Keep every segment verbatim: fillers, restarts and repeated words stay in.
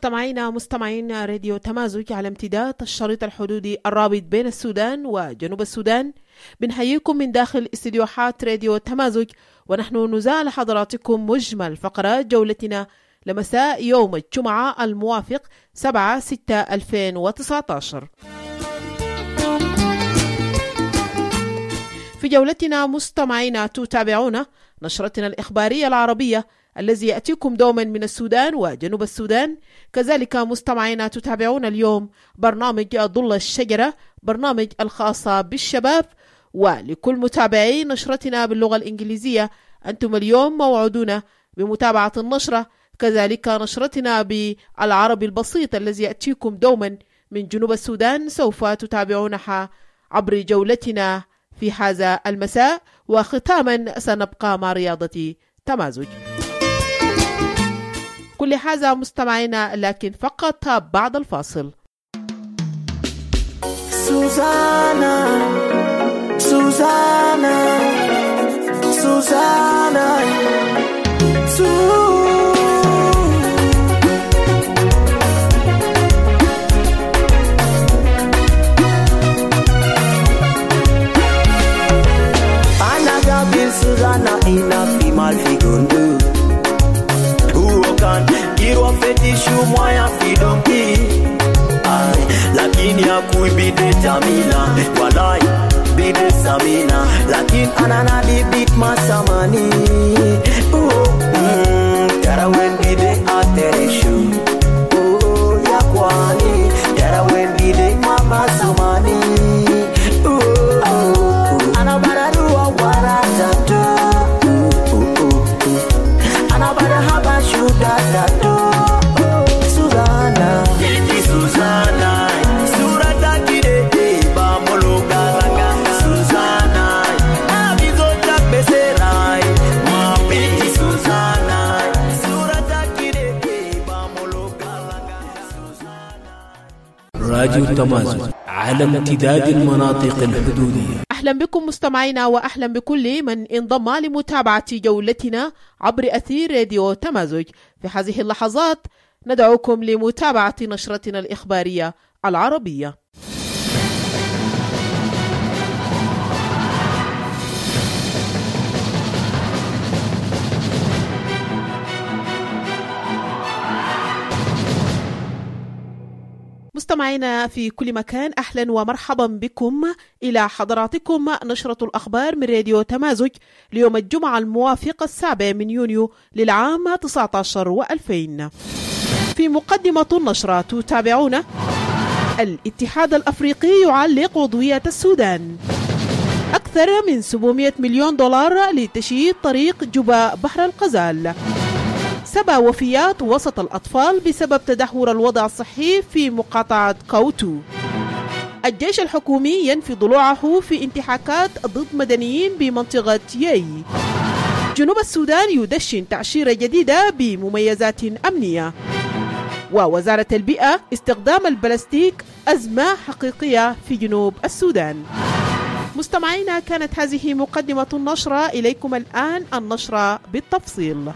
مستمعينا مستمعين راديو تمازج على امتداد الشريط الحدودي الرابط بين السودان وجنوب السودان، بنحييكم من داخل استديوهات راديو تمازج، ونحن نزال حضراتكم مجمل فقرات جولتنا لمساء يوم الجمعة الموافق سبعة ستة ألفين وتسعة عشر. في جولتنا مستمعينا تتابعون نشرتنا الإخبارية العربية الذي يأتيكم دوما من السودان وجنوب السودان. كذلك مستمعينا تتابعون اليوم برنامج ظل الشجرة، برنامج الخاصة بالشباب. ولكل متابعي نشرتنا باللغة الإنجليزية، أنتم اليوم موعودون بمتابعة النشرة، كذلك نشرتنا بالعربي البسيط الذي يأتيكم دوما من جنوب السودان سوف تتابعونها عبر جولتنا في هذا المساء. وختاما سنبقى مع رياضة تمازج. كل هذا مستمعينا، لكن فقط بعد الفاصل. سوزانا سوزانا سوزانا سوزانا Susanna ina female figundu Who can Kiro fetishu mwaya fidonki Ay Lakini ya kuibide Jamila Walai Bide Samina Lakin anana di big masamani Oh mm, Tara wen bide atereshu Oh ya kwani Tara wen bide mama sumani Oh oh Anabararu wa warata Susanna, Susanna, Surata Kide, Bamologa, Susanna, Abizota Beserai, Mapeti Susanna, Surata Kide, Bamologa, Susanna. راديو تمازج على امتداد المناطق الحدودية. أهلا بكم مستمعينا، وأهلا بكل من انضم لمتابعة جولتنا عبر أثير راديو تمازج. في هذه اللحظات ندعوكم لمتابعة نشرتنا الإخبارية العربية. مستمعينا في كل مكان، أهلا ومرحبا بكم إلى حضراتكم نشرة الأخبار من راديو تمازج ليوم الجمعة الموافق السابع من يونيو للعام تسعة عشر وألفين. في مقدمة النشرة تتابعون الاتحاد الأفريقي يعلق عضوية السودان، أكثر من سبعمائة مليون دولار لتشييد طريق جوبا بحر الغزال، سبع وفيات وسط الأطفال بسبب تدهور الوضع الصحي في مقاطعة كوتو، الجيش الحكومي ينفي ضلوعه في انتهاكات ضد مدنيين بمنطقة ياي، جنوب السودان يدشن تعشيرة جديدة بمميزات أمنية، ووزارة البيئة استخدام البلاستيك أزمة حقيقية في جنوب السودان. مستمعينا، كانت هذه مقدمة النشرة، إليكم الآن النشرة بالتفصيل.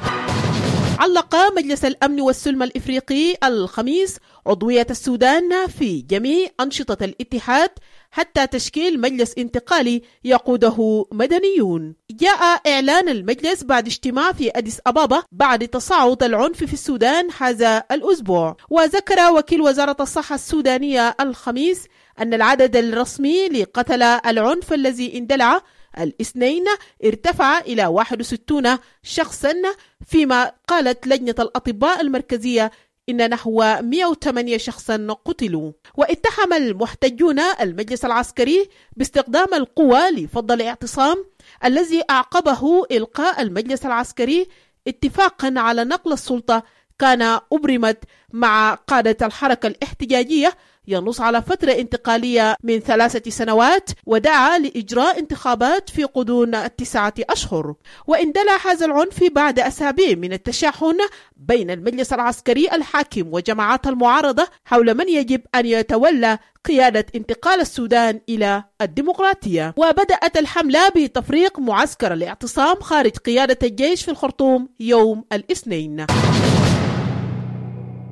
علق مجلس الأمن والسلم الإفريقي الخميس عضوية السودان في جميع أنشطة الاتحاد حتى تشكيل مجلس انتقالي يقوده مدنيون. جاء إعلان المجلس بعد اجتماع في أديس أبابا بعد تصاعد العنف في السودان هذا الأسبوع. وذكر وكيل وزارة الصحة السودانية الخميس أن العدد الرسمي لقتلى العنف الذي اندلع الاثنين ارتفع إلى واحد وستين شخصا، فيما قالت لجنة الأطباء المركزية إن نحو مئة وثمانية شخصا قتلوا. واتهم المحتجون المجلس العسكري باستخدام القوى لفض الاعتصام الذي أعقبه إلقاء المجلس العسكري اتفاقا على نقل السلطة كان أبرمت مع قادة الحركة الاحتجاجية، ينص على فترة انتقالية من ثلاثة سنوات، ودعا لإجراء انتخابات في غضون التسعة أشهر. واندلع هذا العنف بعد أسابيع من التشاحن بين المجلس العسكري الحاكم وجماعات المعارضة حول من يجب أن يتولى قيادة انتقال السودان إلى الديمقراطية. وبدأت الحملة بتفريق معسكر الاعتصام خارج قيادة الجيش في الخرطوم يوم الاثنين.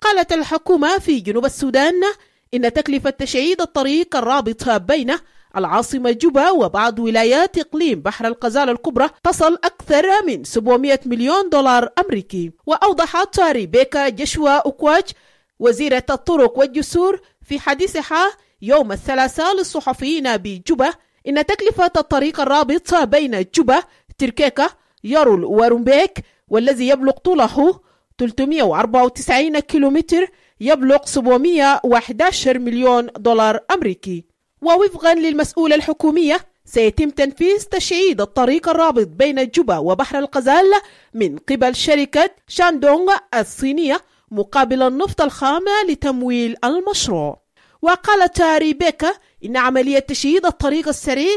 وقالت الحكومة في جنوب السودان إن تكلفة تشييد الطريق الرابط بين العاصمة جوبا وبعض ولايات إقليم بحر الغزال الكبرى تصل أكثر من سبعمائة مليون دولار أمريكي. وأوضحت ريبيكا جشوا أوكواج وزيرة الطرق والجسور في حديثها يوم الثلاثاء للصحفيين بجوبا إن تكلفة الطريق الرابط بين جوبا تركيكا يارول ورومبيك والذي يبلغ طوله ثلاثمائة وأربعة وتسعين كيلومتر يبلغ سبعمائة وأحد عشر مليون دولار أمريكي. ووفقا للمسؤولة الحكومية سيتم تنفيذ تشييد الطريق الرابط بين جوبا وبحر الغزال من قبل شركة شاندونغ الصينية مقابل النفط الخام لتمويل المشروع. وقالت ريبيكا إن عملية تشييد الطريق السريع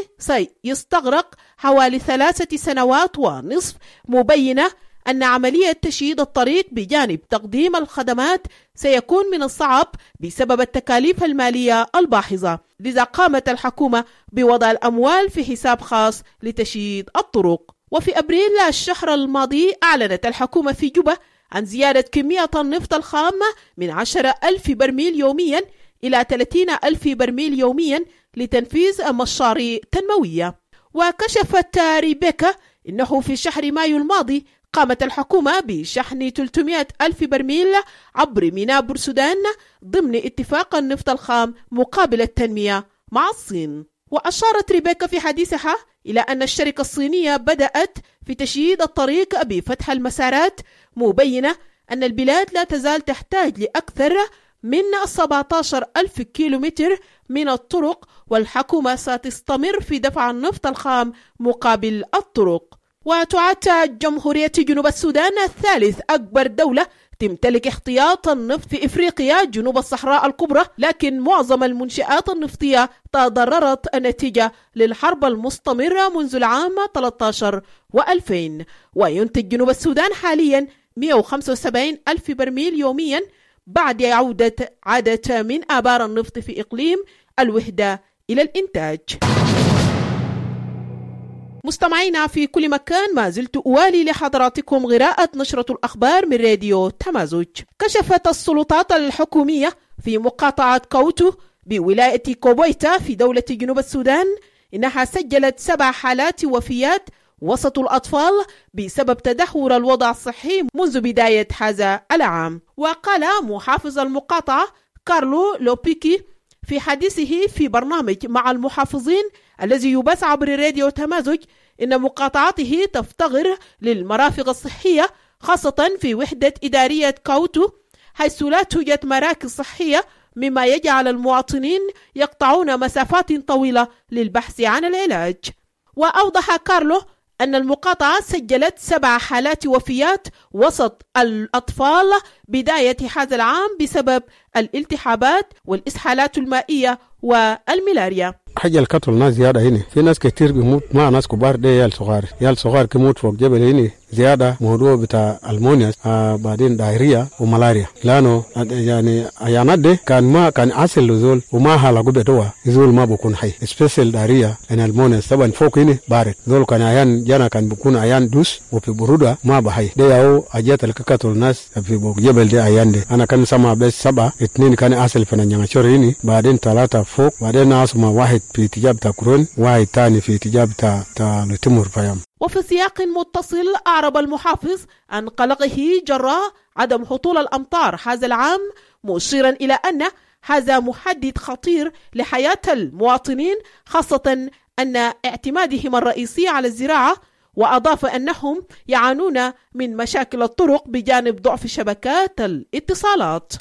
سيستغرق حوالي ثلاثة سنوات ونصف، مبينة أن عملية تشييد الطريق بجانب تقديم الخدمات سيكون من الصعب بسبب التكاليف المالية الباحظة، لذا قامت الحكومة بوضع الأموال في حساب خاص لتشييد الطرق. وفي أبريل الشهر الماضي أعلنت الحكومة في جوبا عن زيادة كمية النفط الخام من عشرة ألف برميل يوميا إلى ثلاثين ألف برميل يوميا لتنفيذ مشاريع تنموية. وكشفت ريبيكا إنه في شهر مايو الماضي قامت الحكومة بشحن ثلاثمائة ألف برميل عبر ميناء بورسودان ضمن اتفاق النفط الخام مقابل التنمية مع الصين. وأشارت ريبيكا في حديثها إلى أن الشركة الصينية بدأت في تشييد الطريق بفتح المسارات، مبينة أن البلاد لا تزال تحتاج لأكثر من سبعة عشر ألف كيلومتر من الطرق، والحكومة ستستمر في دفع النفط الخام مقابل الطرق. وتعد جمهورية جنوب السودان الثالث أكبر دولة تمتلك احتياط النفط في إفريقيا جنوب الصحراء الكبرى، لكن معظم المنشآت النفطية تضررت نتيجة للحرب المستمرة منذ العام ثلاثة عشر وألفين. وينتج جنوب السودان حاليا مئة وخمسة وسبعين ألف برميل يوميا بعد عودة عدد من آبار النفط في إقليم الوحدة إلى الإنتاج. مستمعينا في كل مكان، ما زلت أوالي لحضراتكم قراءة نشرة الأخبار من راديو تمازج. كشفت السلطات الحكومية في مقاطعة كوتو بولاية كوبويتا في دولة جنوب السودان إنها سجلت سبع حالات وفيات وسط الأطفال بسبب تدهور الوضع الصحي منذ بداية هذا العام. وقال محافظ المقاطعة كارلو لوبيكي في حديثه في برنامج مع المحافظين الذي يبث عبر راديو تمازج إن مقاطعته تفتقر للمرافق الصحية، خاصة في وحدة إدارية كوتو حيث لا توجد مراكز صحية، مما يجعل المواطنين يقطعون مسافات طويلة للبحث عن العلاج. وأوضح كارلو أن المقاطعة سجلت سبع حالات وفيات وسط الأطفال بداية هذا العام بسبب الالتحابات والإسهالات المائية والملاريا. حاجة القتل ناس زيادة هنا، في ناس كتير بيموت مع ناس كبار، ده يال صغار يال صغار كيموت فوق جبل هنا زيادة. موضوع بتاع المونيا آه بعدين دايريا وملاريا، لانه يعني عيانات ده كان ما كان اصل لزول وما هلاقوا بدوا زول ما بكون حي سبيشال دايريا ان المونيا طبعا فوق هنا بارد زول كان عيان جانا كان بكون عيان دوس وفي برودة ما بحي ده ياو اجات القتل الناس في فوق جبل ده عيان ده. انا كان سمع بس سبعة اثنين كان اصل في نيانشور هنا، بعدين ثلاثة فوق، بعدين ناس ما واحد في اتجاه تاع كورون، واحد ثاني في اتجاه تاع تاع تيمور فيام. وفي سياق متصل أعرب المحافظ عن قلقه جراء عدم هطول الأمطار هذا العام، مشيرا إلى أن هذا محدد خطير لحياة المواطنين، خاصة أن اعتمادهم الرئيسي على الزراعة. وأضاف أنهم يعانون من مشاكل الطرق بجانب ضعف شبكات الاتصالات.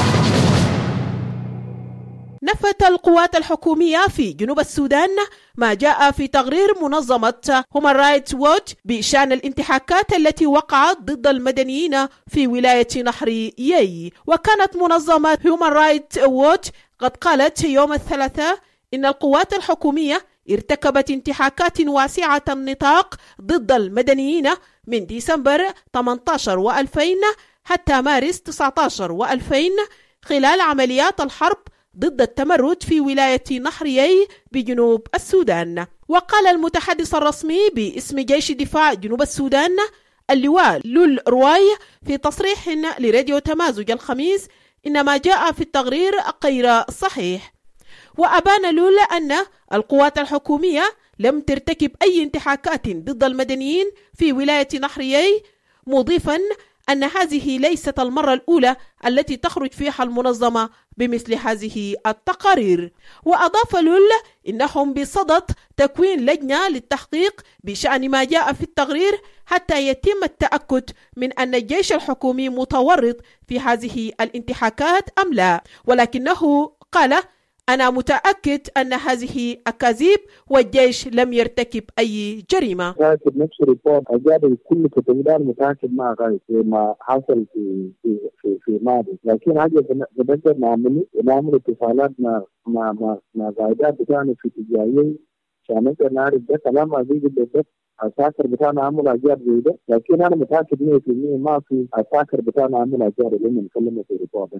نفت القوات الحكومية في جنوب السودان ما جاء في تقرير منظمة Human Rights Watch بشأن الانتهاكات التي وقعت ضد المدنيين في ولاية نهر يي. وكانت منظمة Human Rights Watch قد قالت يوم الثلاثاء إن القوات الحكومية ارتكبت انتهاكات واسعة النطاق ضد المدنيين من ديسمبر ثمانية عشر وألفين حتى مارس تسعة عشر وألفين خلال عمليات الحرب ضد التمرد في ولاية نهر يي بجنوب السودان. وقال المتحدث الرسمي باسم جيش دفاع جنوب السودان اللواء لول رواي في تصريح لراديو تمازج الخميس إن ما جاء في التقرير غير صحيح. وأبان لول أن القوات الحكومية لم ترتكب أي انتهاكات ضد المدنيين في ولاية نحريي، مضيفا أن هذه ليست المرة الأولى التي تخرج فيها المنظمة بمثل هذه التقارير. وأضاف لول إنهم بصدد تكوين لجنة للتحقيق بشأن ما جاء في التقرير حتى يتم التأكد من أن الجيش الحكومي متورط في هذه الانتهاكات أم لا، ولكنه قال: أنا متأكد أن هذه أكاذيب والجيش لم يرتكب أي جريمة. متأكد نفس الريبورت أجاب كل كتبدان متأكد ما غير ما حصل في في في, في ماضي، لكن حاجة بنقدر نعمله ونعمل اتصالات مع مع مع مع قائدات بتاعنا في اتجاهين عشان نقدر نعرف ده كلام ما بيجي بالضبط. العساكر بتاعنا عملوا أجار زي ده، لكن أنا متأكد مية بالمية ما في عساكر بتاعنا عملوا أجار اللي نتكلم في الريبورت.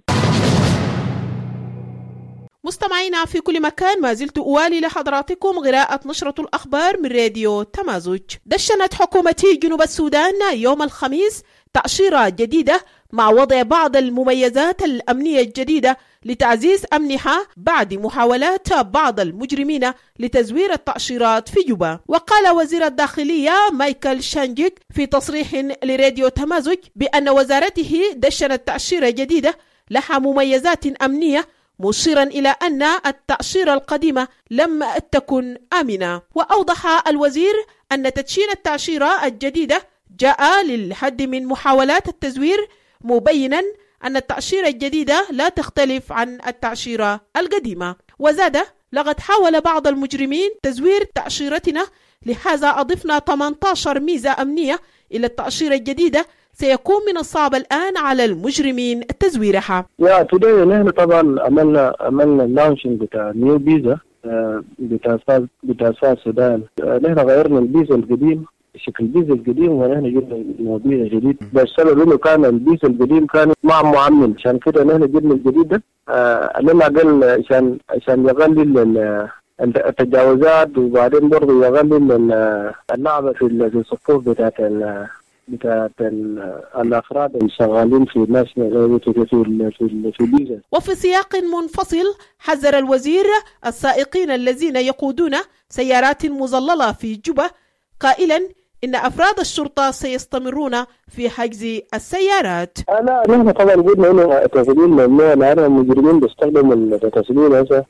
مستمعينا في كل مكان، ما زلت أوالي لحضراتكم قراءة نشرة الأخبار من راديو تمازج. دشنت حكومة جنوب السودان يوم الخميس تأشيرة جديدة مع وضع بعض المميزات الأمنية الجديدة لتعزيز أمنها بعد محاولات بعض المجرمين لتزوير التأشيرات في جوبا. وقال وزير الداخلية مايكل شانجيك في تصريح لراديو تمازج بأن وزارته دشنت تأشيرة جديدة لها مميزات أمنية، مشيرا إلى أن التأشيرة القديمة لم تكن آمنة. وأوضح الوزير أن تدشين التأشيرة الجديدة جاء للحد من محاولات التزوير، مبينا أن التأشيرة الجديدة لا تختلف عن التأشيرة القديمة. وزاد: لقد حاول بعض المجرمين تزوير تأشيرتنا، لهذا أضفنا ثمانية عشر ميزة أمنية إلى التأشيرة الجديدة، سيكون من الصعب الآن على المجرمين تزويرها. يا توداي نحن طبعا عملنا عملنا لانشنج بتاع نيو فيزا بتاع بتاع السودان. نحن غيرنا الفيزا القديم شكل الفيزا القديم ونحن جبنا فيزا جديد، بس السبب انه كان الفيزا القديم كان مع معمل، عشان كده نحن جبنا الجديد ده لما قال عشان عشان يقلل التجاوزات، وبعدين برضه يقلل اللعبة في الصفوف بتاعت بتاعت الافراد الشغالين في ناشونال في في في الفيزا. وفي سياق منفصل حذر الوزير السائقين الذين يقودون سيارات مظللة في جوبا، قائلا إن أفراد الشرطة سيستمرون في حجز السيارات. لا نحن طبعا قلنا إنه التسجيل ممنوع، لأن المجرمين بيستخدموا التسجيل هذا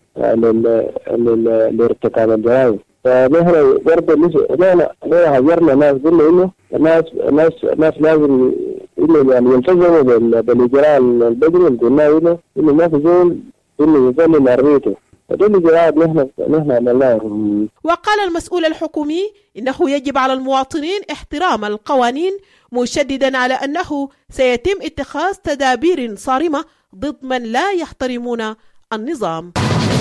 لارتكاب الجرائم. فنحن برضه لا لا لا هجرنا ناس، قلنا إنه الناس الناس الناس لازم إنه يعني يلتزموا بالإجراء البدري، قلنا إنه إنه ما في زول إنه يظل مريته. وقال المسؤول الحكومي إنه يجب على المواطنين احترام القوانين، مشددا على أنه سيتم اتخاذ تدابير صارمة ضد من لا يحترمون النظام.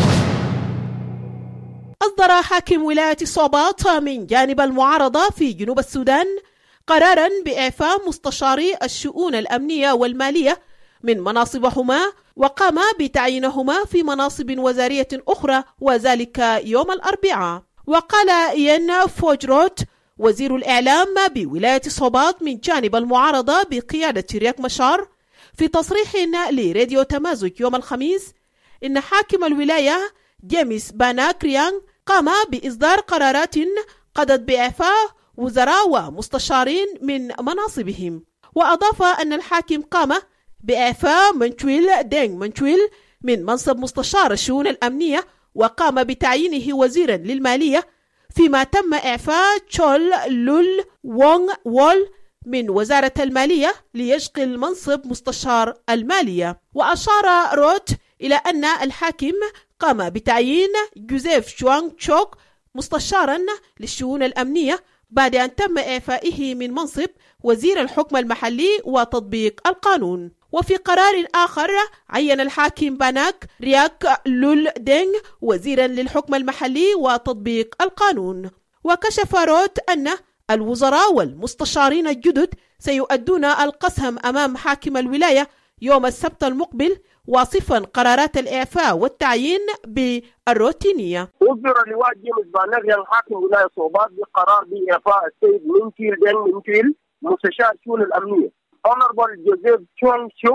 أصدر حاكم ولاية صوبات من جانب المعارضة في جنوب السودان قرارا بإعفاء مستشاري الشؤون الأمنية والمالية من مناصبهما، وقام بتعيينهما في مناصب وزارية أخرى، وذلك يوم الأربعاء. وقال إيان فوجروت وزير الإعلام بولاية صوبات من جانب المعارضة بقيادة رياك مشار في تصريح لراديو تمازج يوم الخميس إن حاكم الولاية جيمس باناك ريان قام بإصدار قرارات قضت بإعفاء وزراء ومستشارين من مناصبهم. وأضاف أن الحاكم قام بإعفاء منشويل دينغ منشويل من منصب مستشار الشؤون الأمنية، وقام بتعيينه وزيرا للمالية، فيما تم إعفاء تشول لول وونغ وول من وزارة المالية ليشغل منصب مستشار المالية. وأشار روت إلى أن الحاكم قام بتعيين جوزيف شوانغ تشوك مستشارا للشؤون الأمنية بعد أن تم إعفائه من منصب وزير الحكم المحلي وتطبيق القانون. وفي قرار آخر عين الحاكم باناك رياك لول دينغ وزيرا للحكم المحلي وتطبيق القانون. وكشف روت أن الوزراء والمستشارين الجدد سيؤدون القسم أمام حاكم الولاية يوم السبت المقبل، واصفا قرارات الإعفاء والتعيين بالروتينية. أصدر لواء جيمس باناك حاكم ولاية صوبات بقرار بإعفاء السيد منكيل دينغ منكيل مستشار الشؤون الأمنية. Honorable Joseph Chuang Chuk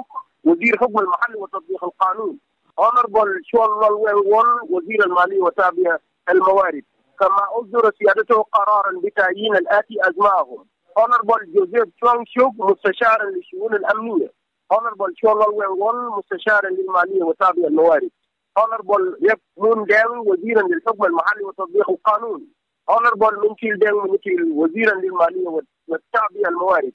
وزير حكم المحلي وتطبيق القانون. Honorable شولول ويل وزير المالية وتابع الموارد. كما أصدر سيادته قرارا بتعيين الآتي أسمائهم: Honorable جوزيف تشوانغ شوك مستشارا للشؤون الأمنية. Honorable شولول ويل مستشارا للمالية وتابع الموارد. Honorable ريب مون دينغ وزيرا للحكم المحلي وتطبيق القانون. Honorable منكيل دينغ منكيل وزيرا للمالية وتابع الموارد.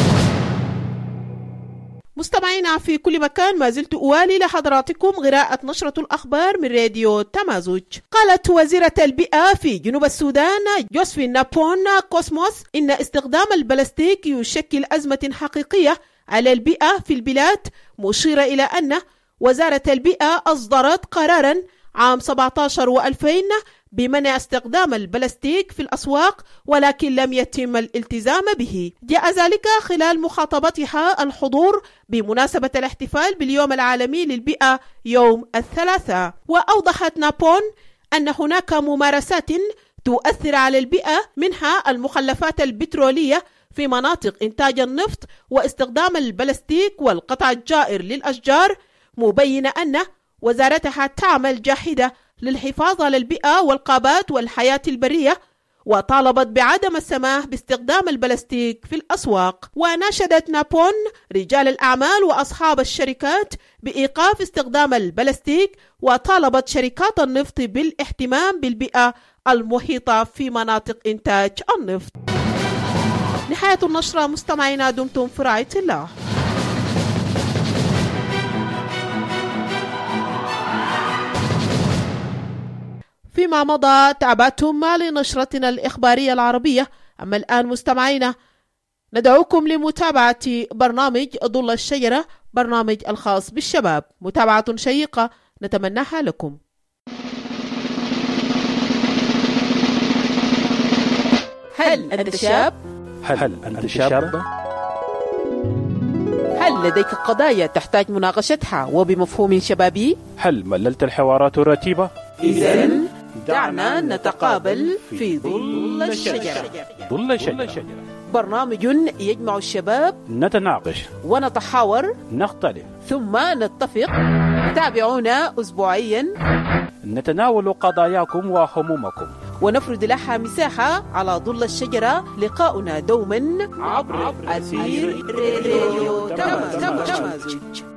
مستمعينا في كل مكان، ما زلت أوالي لحضراتكم قراءة نشرة الأخبار من راديو تمازج. قالت وزيرة البيئة في جنوب السودان جوزفين نابون كوسموس إن استخدام البلاستيك يشكل أزمة حقيقية على البيئة في البلاد، مشيرة إلى أن وزارة البيئة أصدرت قراراً عام سبعة عشر وألفين بمنع استخدام البلاستيك في الأسواق، ولكن لم يتم الالتزام به. جاء ذلك خلال مخاطبتها الحضور بمناسبة الاحتفال باليوم العالمي للبيئة يوم الثلاثاء. وأوضحت نابون أن هناك ممارسات تؤثر على البيئة، منها المخلفات البترولية في مناطق إنتاج النفط واستخدام البلاستيك والقطع الجائر للأشجار، مبينة أن وزارتها تعمل جاهدة للحفاظ على البيئة والغابات والحياة البرية، وطالبت بعدم السماح باستخدام البلاستيك في الأسواق. وناشدت نابون رجال الأعمال وأصحاب الشركات بإيقاف استخدام البلاستيك، وطالبت شركات النفط بالاهتمام بالبيئة المحيطة في مناطق إنتاج النفط. نهاية النشرة مستمعينا، دمتم في رعاية الله. فيما مضى تابعتم لنشرتنا الإخبارية العربية. أما الآن مستمعينا ندعوكم لمتابعة برنامج ظل الشجرة، برنامج الخاص بالشباب. متابعة شيقة نتمناها لكم. هل أنت شاب؟ هل أنت شابة؟ هل لديك قضايا تحتاج مناقشتها وبمفهوم شبابي؟ هل مللت الحوارات الرتيبة؟ إذن دعنا نتقابل في ظل الشجرة. ظل الشجرة برنامج يجمع الشباب، نتناقش ونتحاور، نختلف ثم نتفق. تابعونا أسبوعيا، نتناول قضاياكم وهمومكم ونفرد لها مساحة على ظل الشجرة. لقاؤنا دوما عبر أثير راديو تمازج.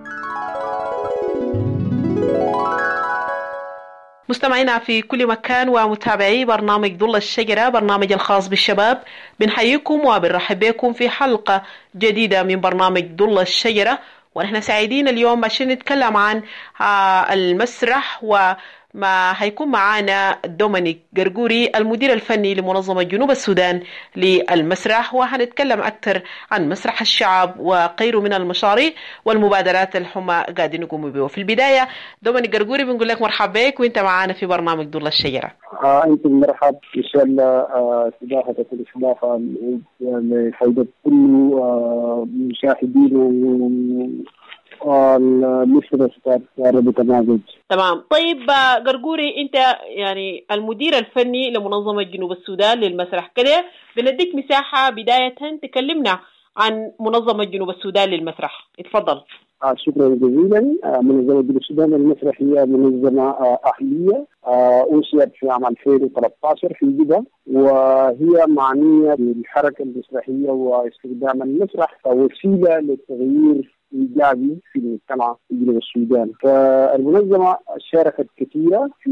مستمعينا في كل مكان ومتابعي برنامج ظل الشجرة، برنامج الخاص بالشباب، بنحييكم وبنرحب بكم في حلقة جديدة من برنامج ظل الشجرة. ونحن سعيدين اليوم عشان نتكلم عن المسرح، وما هيكون معانا دومينيك غرغوري المدير الفني لمنظمة جنوب السودان للمسرح، وهنتكلم أكثر عن مسرح الشعب وغيره من المشاريع والمبادرات اللي هم قاعدين يقوموا بها. في البداية دومينيك غرغوري بنقول لك مرحبا بك وانت معانا في برنامج ظل الشجرة. آه انت مرحب ان شاء الله. استضافتك الاستضافة لفائدة كل آه مشاهدين المسرح عربي تمازج. تمام. طيب غرغوري، انت يعني المدير الفني لمنظمة جنوب السودان للمسرح، كده بنديك مساحة بداية تكلمنا عن منظمة جنوب السودان للمسرح. اتفضل. آه شكرا جزيلا. آه منظمة جنوب السودان للمسرح هي منظمة آه أهلية آه أنشئت في عام ألفين وثلاثة عشر في جدة، وهي معنية بالحركة المسرحية واستخدام المسرح كوسيلة للتغيير إيجابي في المجتمع في جنوب السودان. فالمنظمة شاركت كثيرا في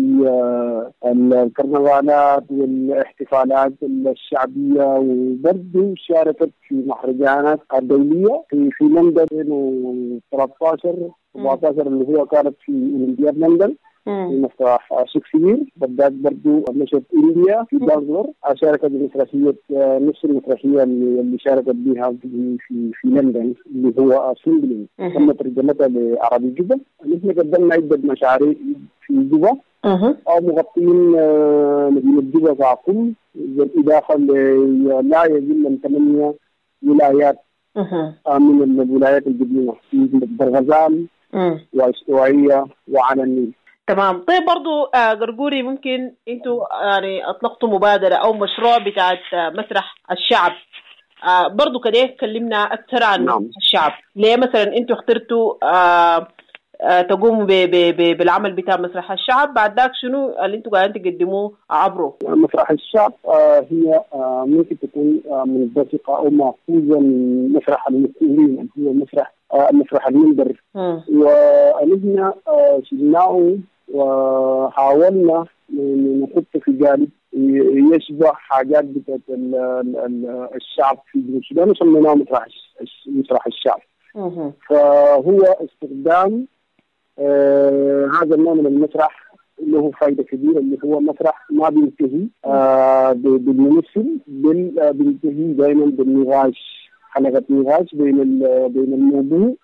الكرنفالات والاحتفالات الشعبية، وبرضه شاركت في مهرجانات دولية في في لندن ألفين وثلاثة عشر أربعة عشر اللي هو كانت في أولمبياد لندن في مسرح شكسبير. بالذات برضو مشهد إنديا في بانغلور شاركت بمسرحية نفس المسرحية اللي شاركت بها في في, في لندن اللي هو سيمبلينج، تم ترجمتها لعربي جدا. نحن قدمنا عدة مشاريع في جوبا أو مغطين مدينة جوبا كعقل، بالإضافة لا يزيد من ثمانية ولايات من الولايات القديمة في برغزال واستوائية وعلى النيل. تمام. طيب برضو غرغوري، آه ممكن انتوا يعني اطلقتوا مبادرة او مشروع بتاعت آه مسرح الشعب، آه برضو كده كلمنا أكثر عن نعم. الشعب. ليه مثلا أنتوا اخترتوا آه آه تقوموا بالعمل بتاع مسرح الشعب؟ بعد ذاك شنو اللي أنتوا قاعدين تقدموه عبره؟ مسرح الشعب آه هي آه ممكن تكون آه منبثقة أو مأخوذة من مسرح المسؤولين، هو مسرح آه مسرح المنبر، ونحن آه شلناه وحاولنا نحط في جانب يشبه حاجات بتاعت الشعب في جنوب السودان وسميناه مسرح مسرح الشعب. فهو استخدام آه هذا النوع من المسرح له فائدة كبيرة، اللي هو مسرح ما بينتهي آه بالممثل، بل آه بينتهي دائما بالنقاش، حلقة نقاش بين بين الموضوع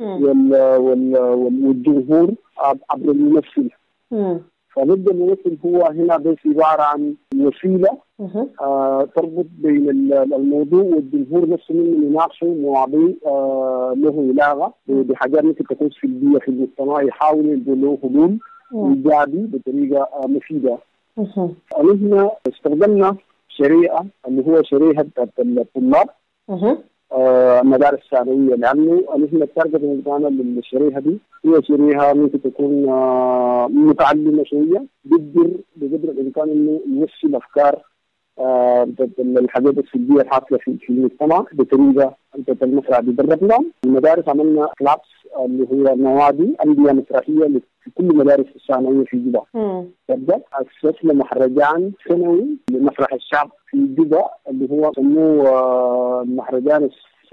والجمهور عبر الممثل. فنبدأ الممثل هو هنا بس عبارة عن وسيلة آه تربط بين الموضوع والجمهور نفسه، من يناقشه مواضيع آه له علاقة بحاجات ممكن تكون سلبية في المجتمع، يحاول يقول له حلول إيجابي بطريقة آه مفيدة. نحن استخدمنا شريحة اللي هو شريحة الطلاب آه المدارس الثانوية، لأنه نحن التارجت بتاعنا للشريحة دي هي شريحة ممكن تكون آه متعلمة شوية، بقدر بقدر الإمكان إنه يوصل أفكار آه الحاجات السلبية الحاصلة في في المجتمع بطريقة المسرح بدربنا. المدارس عملنا كلابس اللي هي نوادي أندية مسرحية في كل مدارس الثانوية في جدة. تبدأ أسسنا مهرجان سنوي لمسرح الشعب في جدة اللي هو سموه آه المهرجان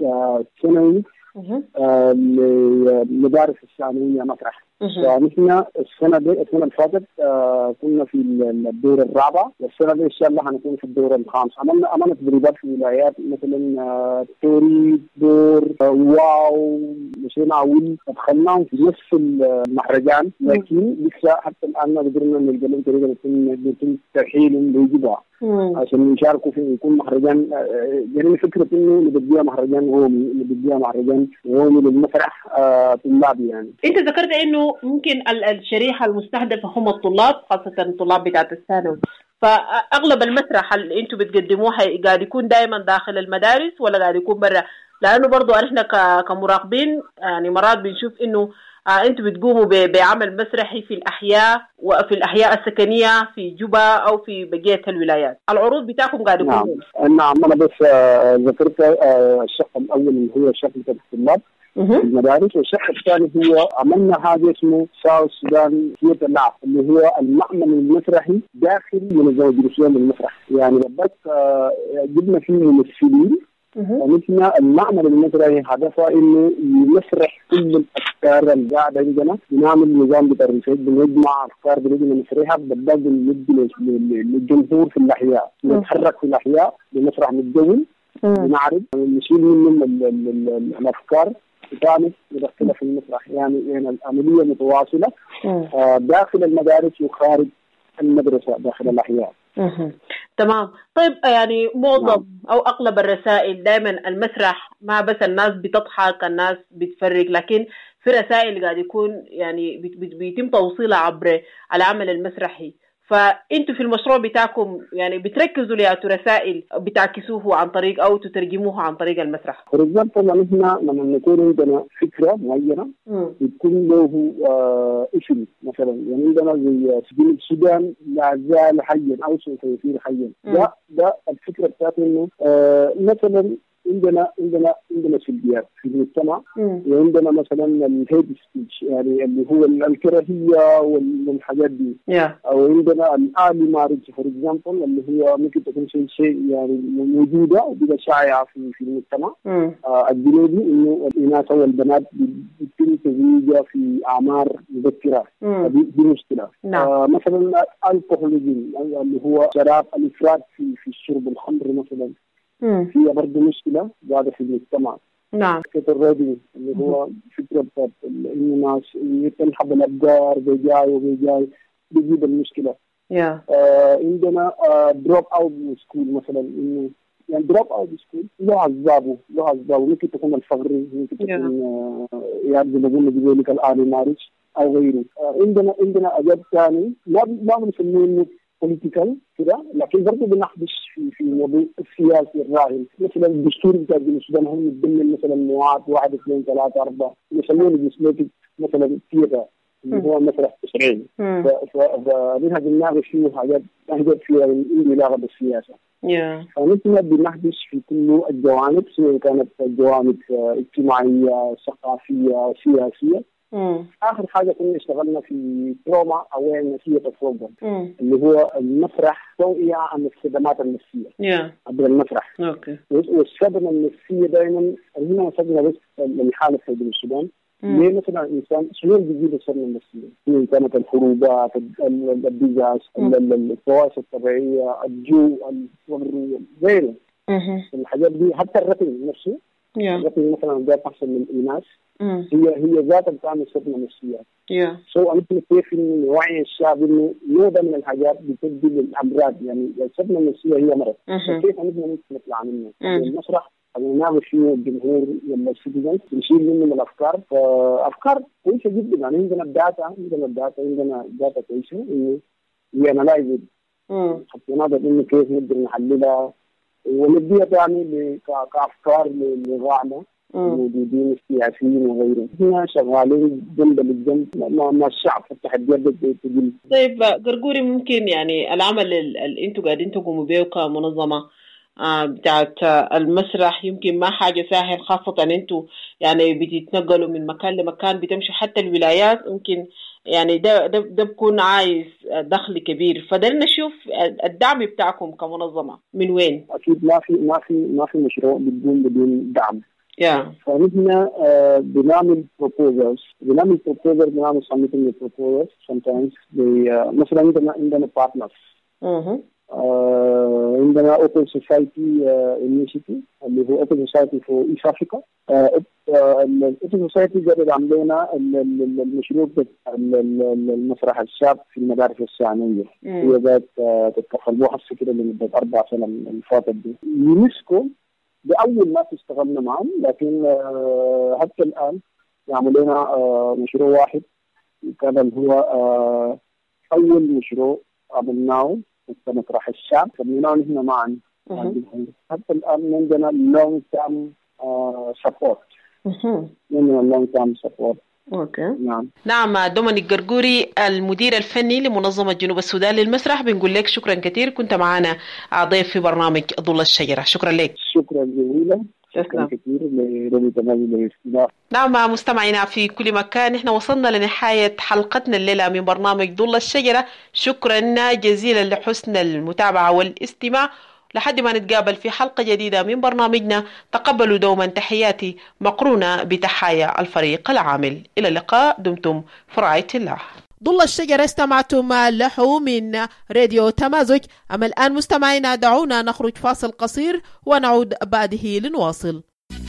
السنوي آه لمدارس الثانوية مسرح. فنحن السنة دي السنة اللي فاتت آه كنا في الدور الرابع، والسنة دي إن شاء الله هنكون في الدور الخامس. عملنا عملنا تدريبات في ولايات مثلا آه توري دور آه واو مشينا عويل، دخلناهم في نفس المهرجان، لكن لسه حتى الآن ما قدرنا نلقى لهم طريقة يتم ترحيلهم ليجيبوها عشان يشاركوا في يكون مهرجان. يعني فكرة إنه نبديها مهرجان قومي، نبديها مهرجان قومي للمسرح آه طلابي. يعني أنت ذكرت إنه ممكن الشريحة المستهدفة هم الطلاب، خاصة الطلاب بتاعة الثانوي، فأغلب المسرح اللي أنتوا بتقدموه قاعد يكون دائما داخل المدارس ولا قاعد يكون برا؟ لأنه برضو إحنا كمراقبين يعني مرات بنشوف إنه آه أنتوا بتقوموا بعمل مسرحي في الأحياء وفي الأحياء السكنية في جوبا أو في بقية الولايات. العروض بتاعكم قاعد يكون نعم. نعم أنا بس آه ذكرت آه الشق الأول اللي هو شق الطلاب في المدارس، والشق الثاني هو عملنا حاجة اسمه ساوث سودان ثياتر لاب اللي هو المعمل المسرحي داخل منظمة الجنوب للمسرح. يعني بس آه جبنا فيه ممثلين، ونحن المعمل المسرحي هدفه انه يسرح كل الافكار اللي قاعده عندنا، بنعمل نظام بتاع الريسيرش، بنجمع افكار بنجمع نسرحها، بدل بندي للجمهور في الاحياء، نتحرك في الاحياء بمسرح متجول، بنعرض نشيل منهم الافكار بتاعنا ندخلها في المسرح. يعني يعني العمليه متواصله داخل المدارس وخارج المدرسه داخل الاحياء. تمام. طيب يعني معظم أو أغلب الرسائل دائما المسرح ما بس الناس بتضحك، الناس بتفرق، لكن في رسائل قاعد يكون يعني بيتم توصيلها عبر العمل المسرحي. فأنتوا في المشروع بتاعكم يعني بتركزوا لياتوا رسائل بتعكسوه عن طريق أو تترجموها عن طريق المسرح. بالضبط. طبعا إحنا لما نكون عندنا فكرة معينة بتكون له آه اسم مثلا، يعني عندنا زي سجن السودان لا زال حيا أو سوف يصير حيا، ده ده الفكرة بتاعته إنه آه مثلا عندنا عندنا عندنا سلبيات في المجتمع، وعندنا مثلا الهيد سبيتش يعني اللي هو الكراهيه والحاجات دي، yeah. او عندنا الالي مارج فور اكزامبل اللي هو ممكن تكون شيء شيء يعني موجوده وبقى شائعه في في المجتمع آه الجنوبي، انه الاناث والبنات بيتم تزويجها في اعمار مبكره. دي, دي مشكله. no. آه مثلا الكحوليزم اللي هو شراب الافراط في في الشرب الخمر مثلا، هي برضه مشكلة قاعدة في المجتمع. نعم. فكرة الراديو اللي هو فكرة بتاعت إنه الناس يتنحب الأفكار بيجاي وبيجاي بيجيب المشكلة. yeah. آه عندنا دروب أوت سكول مثلا، إنه يعني دروب أوت سكول له أسبابه له أسبابه ممكن تكون الفقر، ممكن تكون yeah. آه يعني زي ما قلنا بيقول لك الآلي مارج أو غيره. آه عندنا عندنا أجاب ثاني ما ما بنسميه إنه بوليتيكال كده، لكن برضه بنخدش في في موضوع السياسي الراهن. مثلا الدستور بتاع السودان هم بيضمن مثلا مواد واحد اثنين ثلاثه اربعه يسموه ليجيسليتيف مثلا ثيتا اللي هو مسرح تشريعي، فنحن بنناقش فيه حاجات حاجات فيها اللي علاقه بالسياسه. Yeah. فنحن بنحدث في كل الجوانب، سواء كانت الجوانب اجتماعيه ثقافيه سياسيه. مم. اخر حاجه كنا اشتغلنا في تروما اويرنس هي بروجرام اللي هو المسرح توعيه عن الصدمات النفسيه yeah. عبر المسرح. اوكي. والصدمه النفسيه دائما هنا صدمه بس الحاله في السودان. ليه مثلا الانسان شنو بيجيب الصدمه النفسيه؟ هي كانت الحروبات، الديزاز، الكوارث الطبيعيه، الجوع، الفقر، غيره. الحاجات دي حتى الرقم نفسه yeah. الرقم مثلا ده تحصل من الناس هي هي ذاتها بتعمل صدمه نفسيه. yeah. سو أنا كيف إنه وعي الشعب إنه نوع من الحاجات بتؤدي للأمراض، يعني الصدمة النفسية هي مرض. كيف نحن نطلع منه؟ المسرح نناقش فيه الجمهور ولا السيتيزن نشيل منه من الأفكار، فأفكار كويسة جدا. يعني عندنا الداتا عندنا الداتا عندنا داتا كويسة إنه يانلايز حطينا ده إنه كيف نقدر نحللها ونديها يعني كأفكار للغاءنا موجودين السياسيين وغيرهم. هنا شغالين جنب الجنب مع الشعب في التحديات دي. طيب قرقوري، ممكن يعني العمل اللي انتوا قاعدين تقوموا به كمنظمة آه بتاعت المسرح يمكن ما حاجة سهل، خاصة ان انتوا يعني بتتنقلوا من مكان لمكان، بتمشوا حتى الولايات، ممكن يعني ده ده, ده بكون عايز دخل كبير. فدلنا نشوف الدعم بتاعكم كمنظمة من وين؟ اكيد ما في ما في ما في مشروع بدون بدون دعم. Yeah. فنحن uh, بنعمل proposals بنعمل proposals بنعمل submitting proposals sometimes they, uh, مثلا عندنا عندنا partners. uh-huh. uh, عندنا open society uh, initiative اللي هو open society for East Africa. open society قاعد عاملين المشروع المسرح الشاب في المدارس الثانوية. هي ذات تتكفل بها حصة كده لمدة أربع سنة اللي فاتت دي. يونسكو بأول ما اشتغلنا معهم، لكن آه حتى الآن يعمل لنا آه مشروع واحد كان اللي هو آه أول مشروع عملناه في مسرح الشعب سميناه نحن معا. حتى الآن عندنا long term support. عندنا long term support. اوكي. نعم. نعم دومينيك قرقوري المدير الفني لمنظمة جنوب السودان للمسرح، بنقول لك شكرا كثير، كنت معنا ضيف في برنامج ظل الشجرة. شكرا لك. شكرا جزيلا. شكرا كثير لرؤية تمام. نعم مستمعينا في كل مكان، احنا وصلنا لنهاية حلقتنا الليلة من برنامج ظل الشجرة. شكرا جزيلا لحسن المتابعة والاستماع. لحد ما نتقابل في حلقة جديدة من برنامجنا، تقبلوا دوما تحياتي مقرونة بتحايا الفريق العامل. إلى اللقاء، دمتم في رعاية الله. ظل الشجرة استمعتم له من راديو تمازج. أما الآن مستمعينا دعونا نخرج فاصل قصير ونعود بعده لنواصل.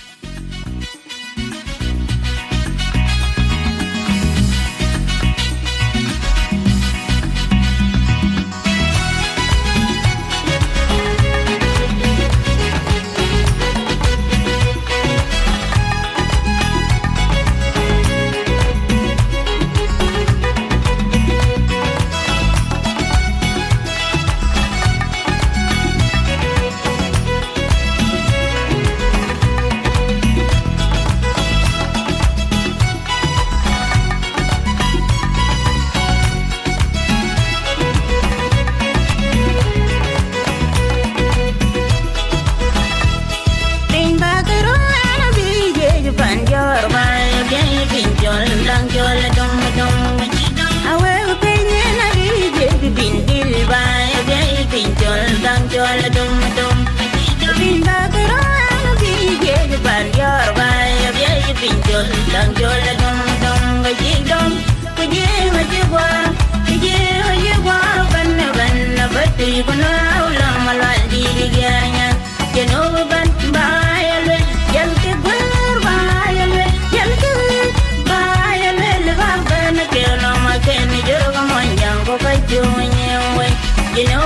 You know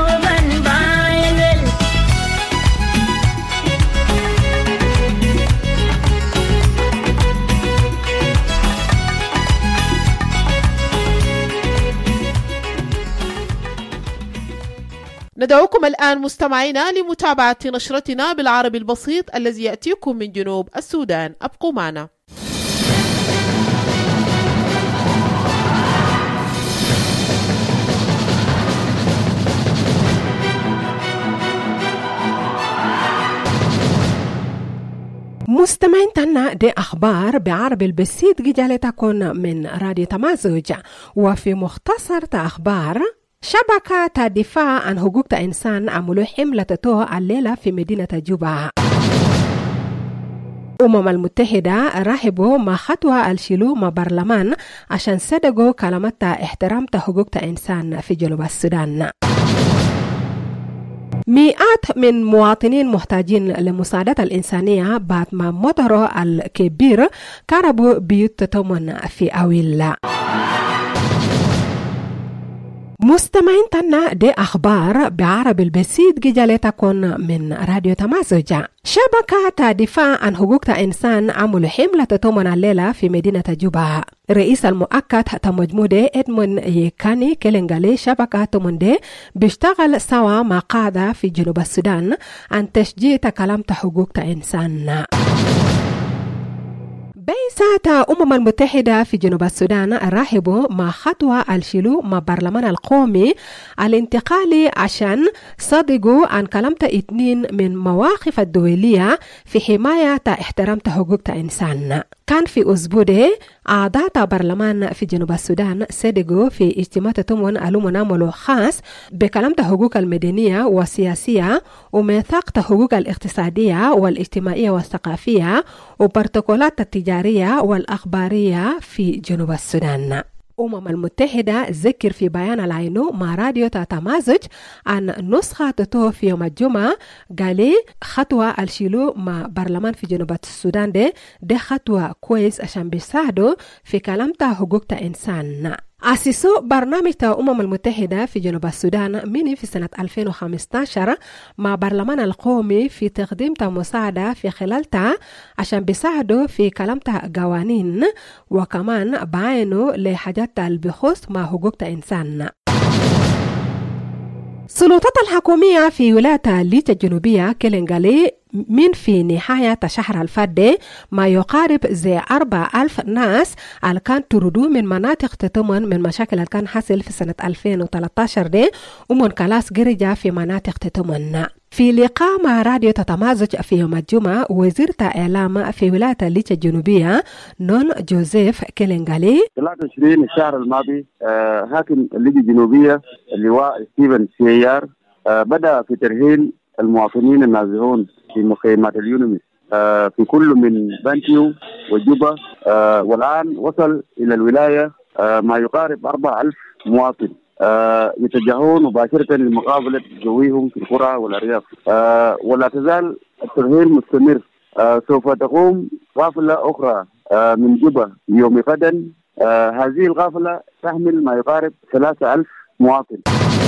ندعوكم الآن مستمعينا لمتابعة نشرتنا بالعربي البسيط الذي يأتيكم من جنوب السودان. أبقوا معنا. مستمعين تنا دي أخبار بعربي البسيط جالتكم من راديو تمازج. وفي مختصر أخبار شبكة الدفاع عن حقوق الإنسان عملوا حملة تو الليلة في مدينة جوبا. الأمم المتحدة رحبوا مع خطوة الشلو مع برلمان عشان صدقوا كلمات احترام حقوق الإنسان في جنوب السودان. مئات من مواطنين محتاجين لمساعدة الإنسانية بعد ما مطر الكبير كربوا بيوت تمن في أويلا. مستمعين تنا دي أخبار بعربي البسيط جالتكم من راديو تمازج. شبكة دفاع عن حقوق الإنسان عملوا حملة تمن الليلة في مدينة جوبا. رئيس المؤقت تمجمودة إدمون يكاني كيلنغالي شبكة تمندي بيشتغل سوا مع قادة في جنوب السودان عن تشجيع كلام حقوق الإنسان. بعثة الأمم المتحدة في جنوب السودان رحبوا مع خطوة الشلو مع برلمان القومي الانتقالي عشان صدقوا عن كلمة اثنين من مواقف الدولية في حماية احترام حقوق الإنسان. كان في أسبوع أعضاء برلمان في جنوب السودان صدقوا في اجتماع تمن ألومنامولو خاص بكلمة حقوق المدنية والسياسية وميثاق حقوق الاقتصادية والاجتماعية والثقافية وبروتوكولات التجارية والأخبارية في جنوب السودان. الأمم المتحدة ذكر في بيان العينو مع راديو تمازج عن نسخة تتو في يوم الجمعة قال خطوة الشيلو مع برلمان في جنوب السودان دي, دي خطوة كويس عشان بيساعدوا في كلامة حقوق الإنسان. أسسوا برنامج الأمم المتحدة في جنوب السودان مني في سنة ألفين وخمسة عشر مع برلمان القومي في تقديم مساعدة في خلالها عشان بيساعدوا في كلامة قوانين وكمان بعينوا لحاجات البخصوص مع حقوق الإنسان. السلطات الحكومية في ولاية ليتا الجنوبية كيلنغالي من في نهاية شهر الفادي ما يقارب زي أربع ألف ناس اللي كان تردوا من مناطق تتمن من مشاكل اللي كان حصل في سنة ألفين وثلاثة عشر دي ومن كلاس جرجة في مناطق تتمن. في لقاء مع راديو تتمازج في يوم الجمعة وزير الإعلام في ولاية ليتا الجنوبية نون جوزيف كيلنغالي ثلاثة وعشرين الشهر الماضي آه حاكم الليبيا الجنوبية اللواء ستيفن سيار آه بدأ في ترحيل المواطنين النازحون في مخيمات اليونميس آه في كل من بانتيو وجوبا آه والآن وصل إلى الولاية آه ما يقارب أربعة ألف مواطن آه يتجهون مباشرة لمقابلة ذويهم في القرى والأرياف آه ولا تزال الترحيل مستمر. آه سوف تقوم قافلة أخرى آه من جوبا يوم غدا. آه هذه القافلة تحمل ما يقارب ثلاثة ألف مواطن.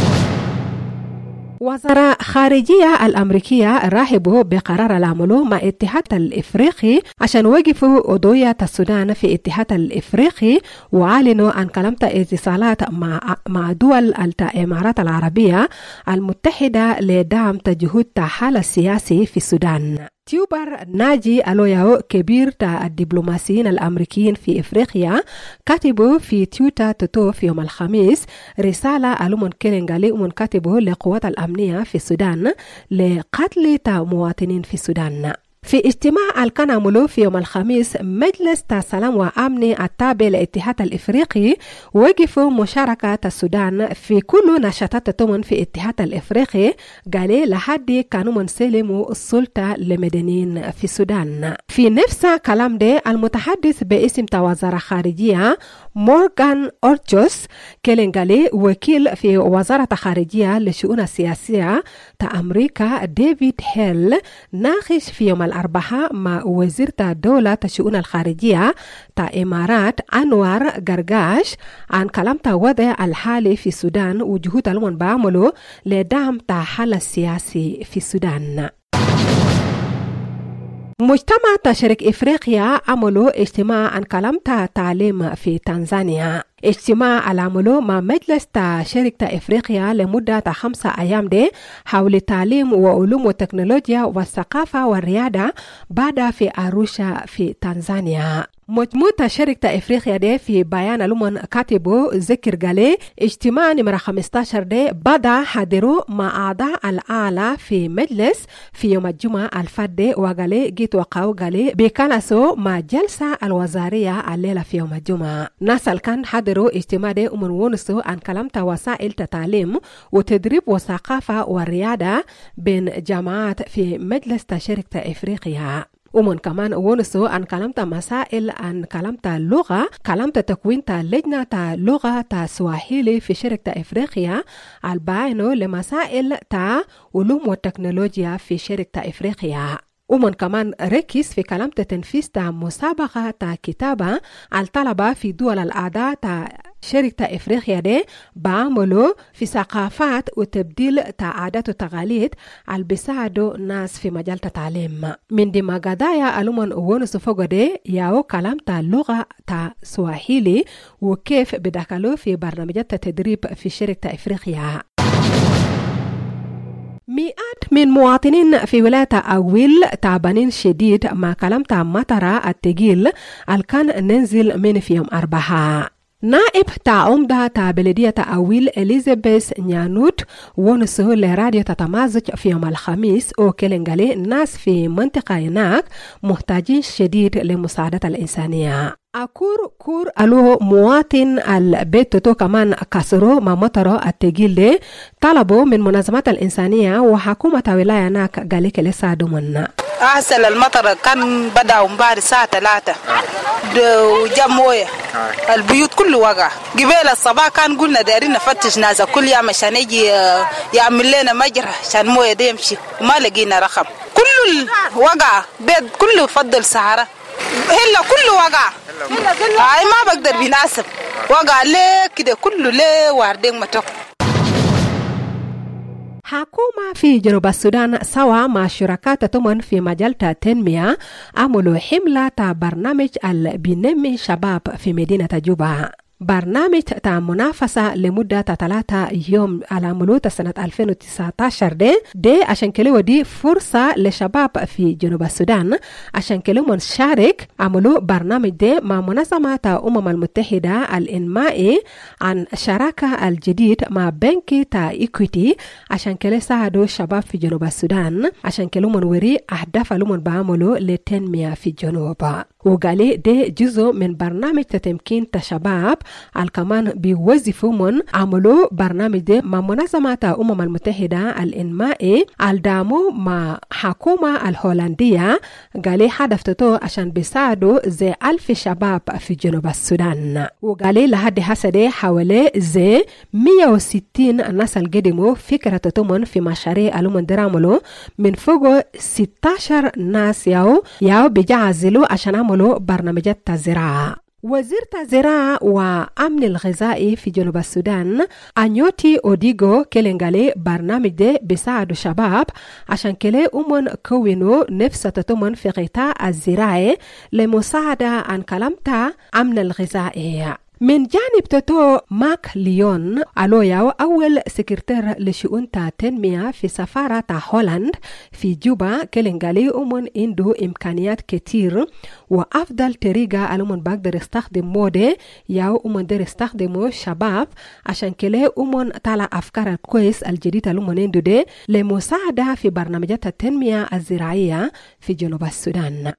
وزارة خارجية الأمريكية رحبوا بقرار العمل مع الاتحاد الإفريقي عشان وقفوا أضوية السودان في الاتحاد الإفريقي وعلنوا عن كلمة اتصالات مع مع دول الإمارات العربية المتحدة لدعم تجهود الحال السياسي في السودان. تيوبر ناجي ألوياو كبير تا الدبلوماسيين الأمريكيين في إفريقيا كاتبوا في تويتر تتو في يوم الخميس رسالة ألومن كيلنغالي ومن كاتبه لقوات الأمنية في السودان لقتل تا مواطنين في السودان. في اجتماع كان عملوه في يوم الخميس مجلس السلام وأمن التابع للاتحاد الإفريقي وقفوا مشاركة السودان في كل نشاطات تتمن في الاتحاد الإفريقي قال لحد كانوا منسلموا السلطة لمدنيين في السودان. في نفس كلام ده المتحدث باسم وزارة خارجية مورغان أورتشوس كيلنغالي وكيل في وزارة خارجية لشؤون السياسية تا أمريكا ديفيد هيل ناقش في يوم الأربعاء مع وزير الدولة الشؤون الخارجية تا إمارات أنور غرغاش عن كلام وضع الحالي في السودان وجهود المن بعمله لدعم الحل السياسي في السودان. مجتمع تشريك إفريقيا عملوا اجتماع عن كلام التعليم في تنزانيا. اجتماع العملو مع مجلس تا شركة إفريقيا لمدة خمسة أيام دي حول التعليم وعلوم والتكنولوجيا والثقافة والريادة بعد في أروشا في تنزانيا. مجموعة شركة إفريقيا دي في بيان لمن كاتبو ذكر قالي اجتماع نمرة خمسة عشر دي بدأ حضروا مع أعضاء الأعلى في مجلس في يوم الجمعة الفادي وقالي جيت وقاو قالي بيكالسو مع جلسة الوزارية الليلة في يوم الجمعة. ناس كان حضروا اجتماع دي ومن ونسوا عن كلامة وسائل التعليم وتدريب والثقافة والريادة بين جامعات في مجلس شركة إفريقيا. ومن كمان ونسو عن كلامة مسائل عن كلامة اللغة كلامة تكوين تا لجنة تا لغة تا سواحيلي في شركة إفريقيا الباينو لمسائل تا علوم والتكنولوجيا في شركة إفريقيا. ومن كمان ركز في كلامة تنفيذ تا مسابقة تا كتابة الطلبة في دول الأعضاء تا شركة إفريقيا دي بعملوا في ثقافات وتبديل تا عادات وتقاليد اللي بيساعدوا ناس في مجال التعليم. من دي مقضايا ألومن ونسو فوق دي ياو كلام تا لغة تا سواحيلي وكيف بدخلوا في برنامجات التدريب في شركة إفريقيا. مئات من مواطنين في ولاية أويل تعبانين شديد مع كلام تا مطرة التقيل الكان ننزل من في يوم أربعة. نائب تا عمدة تا بلدية أويل إليزابيث نيانوت ونسو لراديو تتمازج في يوم الخميس وكلنغالي الناس في منطقة هناك محتاجين شديد لمساعدة الإنسانية. أكور كور ألو مواطن البيت تو كمان كسرو ما مطرو التقيل دي طلبوا من منظمات الإنسانية وحكومة ولاية هناك قالك لساعدوا منا. أحسن المطر كان بدأ مباري الساعة ثلاثة وجموية البيوت كله وقع قبل الصباح كان قلنا دارين نفتش ناس كل يوم عشان يجي يعمل لنا مجرى عشان موية دي يمشي وما لقينا رقم كله وقع بيت كله فضل سهرة هلا كله وقع هاي ما بقدر بناسب وقع ليه كده كله ليه واردين متوق. حكومة في جنوب السودان سوا مع شركاء تمن في مجال التنمية عملوا حملة تا برنامج البنمي شباب في مدينة جوبا. برنامج تا منافسة لمدة ثلاثة يوم على ملوت سنة ألفين وتسعة عشر دي دي عشان كلو دي فرصة لشباب في جنوب السودان عشان كلو منشارك عملوا برنامج دي مع منظمة أمم المتحدة الإنمائي عن شراكة الجديد مع بنك تا إيكويتي عشان كلو ساعدوا شباب في جنوب السودان عشان كلو منوري أهداف لمن بعملوا للتنمية في الجنوب. وقالي دي جزء من برنامج تتمكين تشباب الكمان بيوظفوا من عملوا برنامج دي مع منظمة أمم المتحدة الإنمائي الدعمو مع حكومة الهولندية قالي هدفتو عشان بيساعدوا زي ألف شباب في جنوب السودان. وقالي لحد هسه حوالي زي مية وستين ناس القدموا فكرة تمن في مشاريع ألومن دراملو من فوق ستة عشر ناس ياو ياو بيجعزلوا عشان عملوا برنامجات الزراعة. وزير الزراعة وأمن الغذائي في جنوب السودان أنيوتي أوديغو كلنغالي برنامج ده بيساعدوا شباب عشان كلي أمن كونوا نفسه تتمن في قطاع الزراعي لمساعدة عن كلامتا أمن الغذائي. من جانب تتو ماك ليون ألوياو أول سكرتير لشؤون التنمية في سفارة هولند في جوبا كلنغالي أمون عنده إمكانيات كتير وأفضل طريقة ألومن بقدر يستخدم مودي ياو أمون در يستخدمو شباب عشان كلي أمون طالع أفكار كويس الجديدة ألومن عنده دي لمساعدة في برنامجات التنمية الزراعية في جنوب السودان.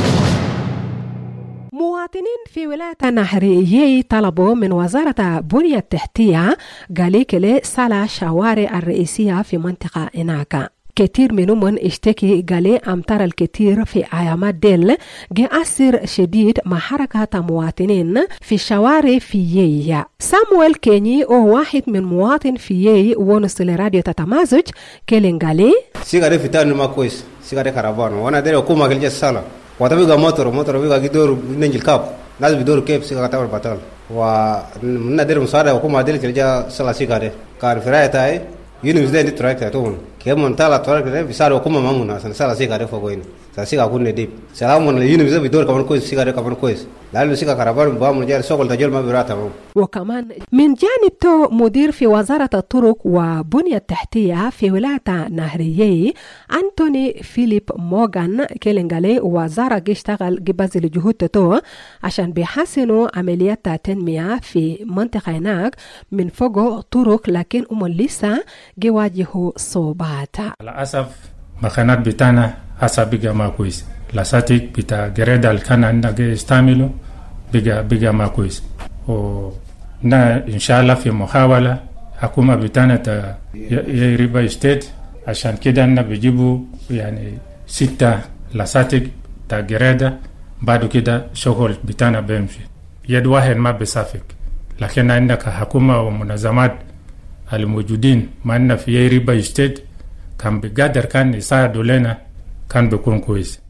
مواطنين في ولاية نهرية طلبوا من وزارة بنية التحتية قالي كلي صلاة شوارع الرئيسية في منطقة هناك. كتير منهم من اشتكي قالي أمطار الكثير في أيامات ديل جي أثر شديد مع حركة مواطنين في شوارع في يي. سامويل كيني هو واحد من مواطن في يي ونص لراديو تتمازج كيلين قالي سيغاري في تاني ما كويس سيغاري كارابان وانا دير وكوما قلجة السالة وطبيقى موتور موتور بيقى يدور ننجل كاب ناس بيدوروا كيف سيغاري تاور بطال ومنا دير مساعدة وكوما دير تلجة سالة سيغاري كان في راية تاي يونس ده دي تراك تاعتهم كيف من طالع تراك ده بيصير وكم مامونا عشان سالا سيكاري فوقين sika kunne dip salamu na yuni bizo bidor kaman kois sika kaman kois lalu sika karavan bamu jari sokol tajol ma birata. وكمان من جانب تو مدير في وزارة الطرق وبنية التحتية في ولاية نهرية أنتوني فيليب موغان كيلنغالي وزارة يشتغل جبازل جهود تو عشان بيحسنوا عمليات التنمية في منطقة هناك من فوق طرق لكن هم لسه يواجهوا صعوبات. للأسف مكانات بتاعنا hasa biga makuis lasatik bita gereda alkana ndage istamilo biga biga makuis o na inshallah fi muhawala hakuma bitana ta ya riba state عشان كده na bijibu yani sita lasatik ta gereda bado kida shogol bitana bemshi yad واحد ما بسافك لكن عندك حكومه ومنظمات الموجودين معنا في ريبا ستيت كان بقدر كان يساعدوا لنا كان بيكون كويس.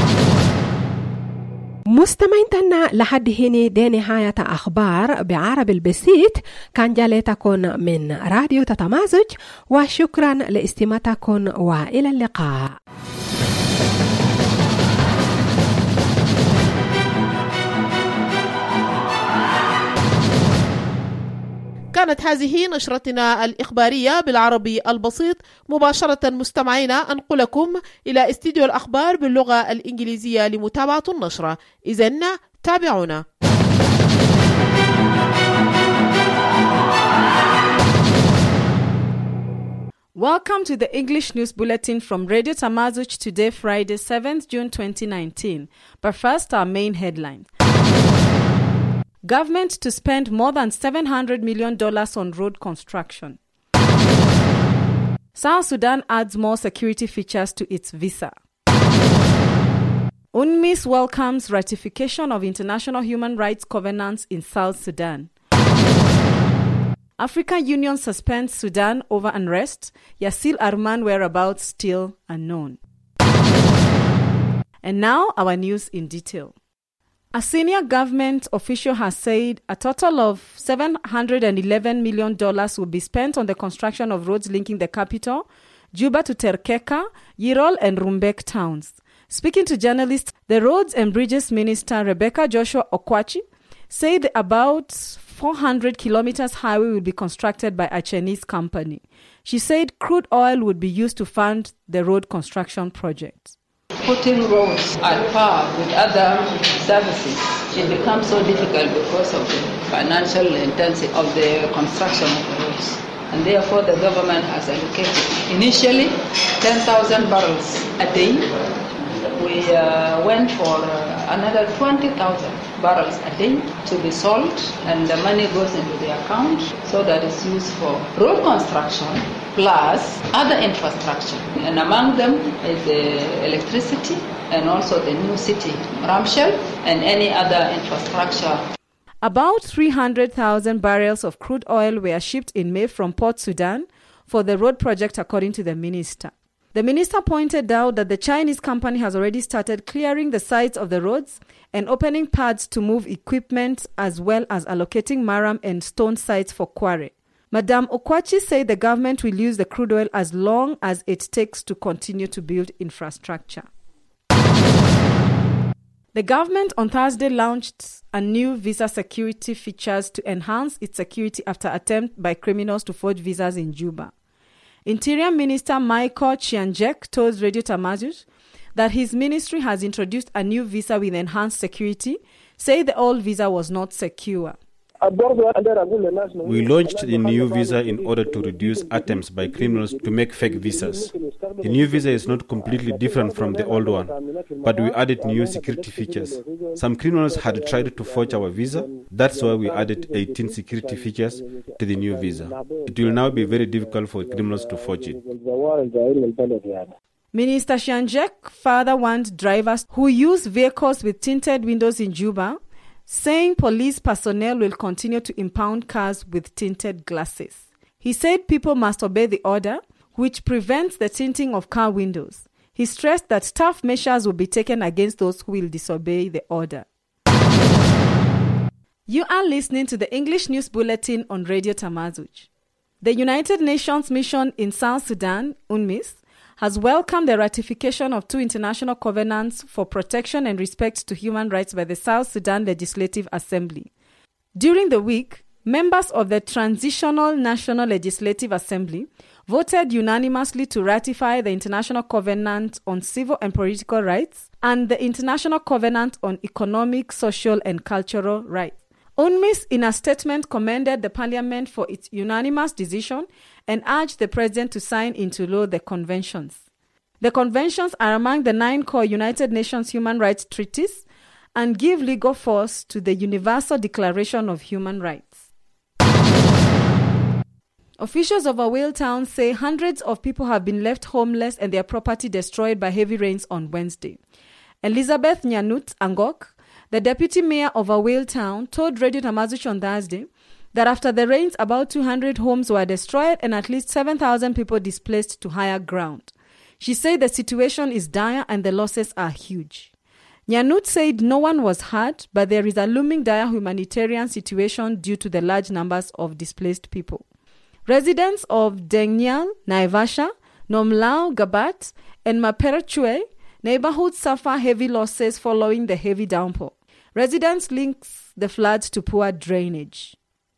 مستمعين تنا لحد هنا دي نهاية أخبار بعرب البسيط كان جالتكم من راديو تتمازج وشكرا لاستماعتكم وإلى اللقاء. كانت هذه نشرتنا الإخبارية بالعربي البسيط مباشرة مستمعينا أنقلكم إلى استديو الأخبار باللغة الإنجليزية لمتابعة النشرة. إذن تابعونا. Welcome to the English News Bulletin from Radio Tamazuch today, Friday, seventh June twenty nineteen. But first, our main headlines. Government to spend more than seven hundred million dollars on road construction. South Sudan adds more security features to its visa. UNMISS welcomes ratification of international human rights covenants in South Sudan. African Union suspends Sudan over unrest. Yassil Arman whereabouts still unknown. And now our news in detail. A senior government official has said a total of seven hundred eleven million dollars will be spent on the construction of roads linking the capital, Juba, to Terkeka, Yirol, and Rumbek towns. Speaking to journalists, the Roads and Bridges Minister Rebecca Joshua Okwachi said about four hundred kilometers highway will be constructed by a Chinese company. She said crude oil would be used to fund the road construction project. Putting roads at par with other services, it becomes so difficult because of the financial intensity of the construction of the roads. And therefore the government has allocated initially ten thousand barrels a day. We uh, went for uh, another twenty thousand barrels a day to be sold, and the money goes into the account so that it's used for road construction plus other infrastructure. And among them is the electricity and also the new city, Ramshell, and any other infrastructure. About three hundred thousand barrels of crude oil were shipped in May from Port Sudan for the road project, according to the minister. The minister pointed out that the Chinese company has already started clearing the sides of the roads and opening pads to move equipment, as well as allocating maram and stone sites for quarry. Madame Okwachi said the government will use the crude oil as long as it takes to continue to build infrastructure. The government on Thursday launched a new visa security features to enhance its security after attempt by criminals to forge visas in Juba. Interior Minister Michael Chianjek told Radio Tamazuch that his ministry has introduced a new visa with enhanced security, saying the old visa was not secure. We launched the new visa in order to reduce attempts by criminals to make fake visas. The new visa is not completely different from the old one, but we added new security features. Some criminals had tried to forge our visa. That's why we added eighteen security features to the new visa. It will now be very difficult for criminals to forge it. Minister Chianjek further warned drivers who use vehicles with tinted windows in Juba, saying police personnel will continue to impound cars with tinted glasses. He said people must obey the order, which prevents the tinting of car windows. He stressed that tough measures will be taken against those who will disobey the order. You are listening to the English News Bulletin on Radio Tamazuch. The United Nations Mission in South Sudan, UNMISS, has welcomed the ratification of two international covenants for protection and respect to human rights by the South Sudan Legislative Assembly. During the week, members of the Transitional National Legislative Assembly voted unanimously to ratify the International Covenant on Civil and Political Rights and the International Covenant on Economic, Social and Cultural Rights. UNMISS, in a statement, commended the Parliament for its unanimous decision and urged the President to sign into law the conventions. The conventions are among the nine core United Nations human rights treaties and give legal force to the Universal Declaration of Human Rights. Officials of Awil town say hundreds of people have been left homeless and their property destroyed by heavy rains on Wednesday. Elizabeth Nyanut Angok, the deputy mayor of Awil town, told Radio Tamazuch on Thursday that after the rains, about two hundred homes were destroyed and at least seven thousand people displaced to higher ground. She said the situation is dire and the losses are huge. Nyanut said no one was hurt, but there is a looming dire humanitarian situation due to the large numbers of displaced people. Residents of Dengnyal, Naivasha, Nomlao, Gabat, and Maperachue neighborhoods suffer heavy losses following the heavy downpour. Residents link the floods to poor drainage.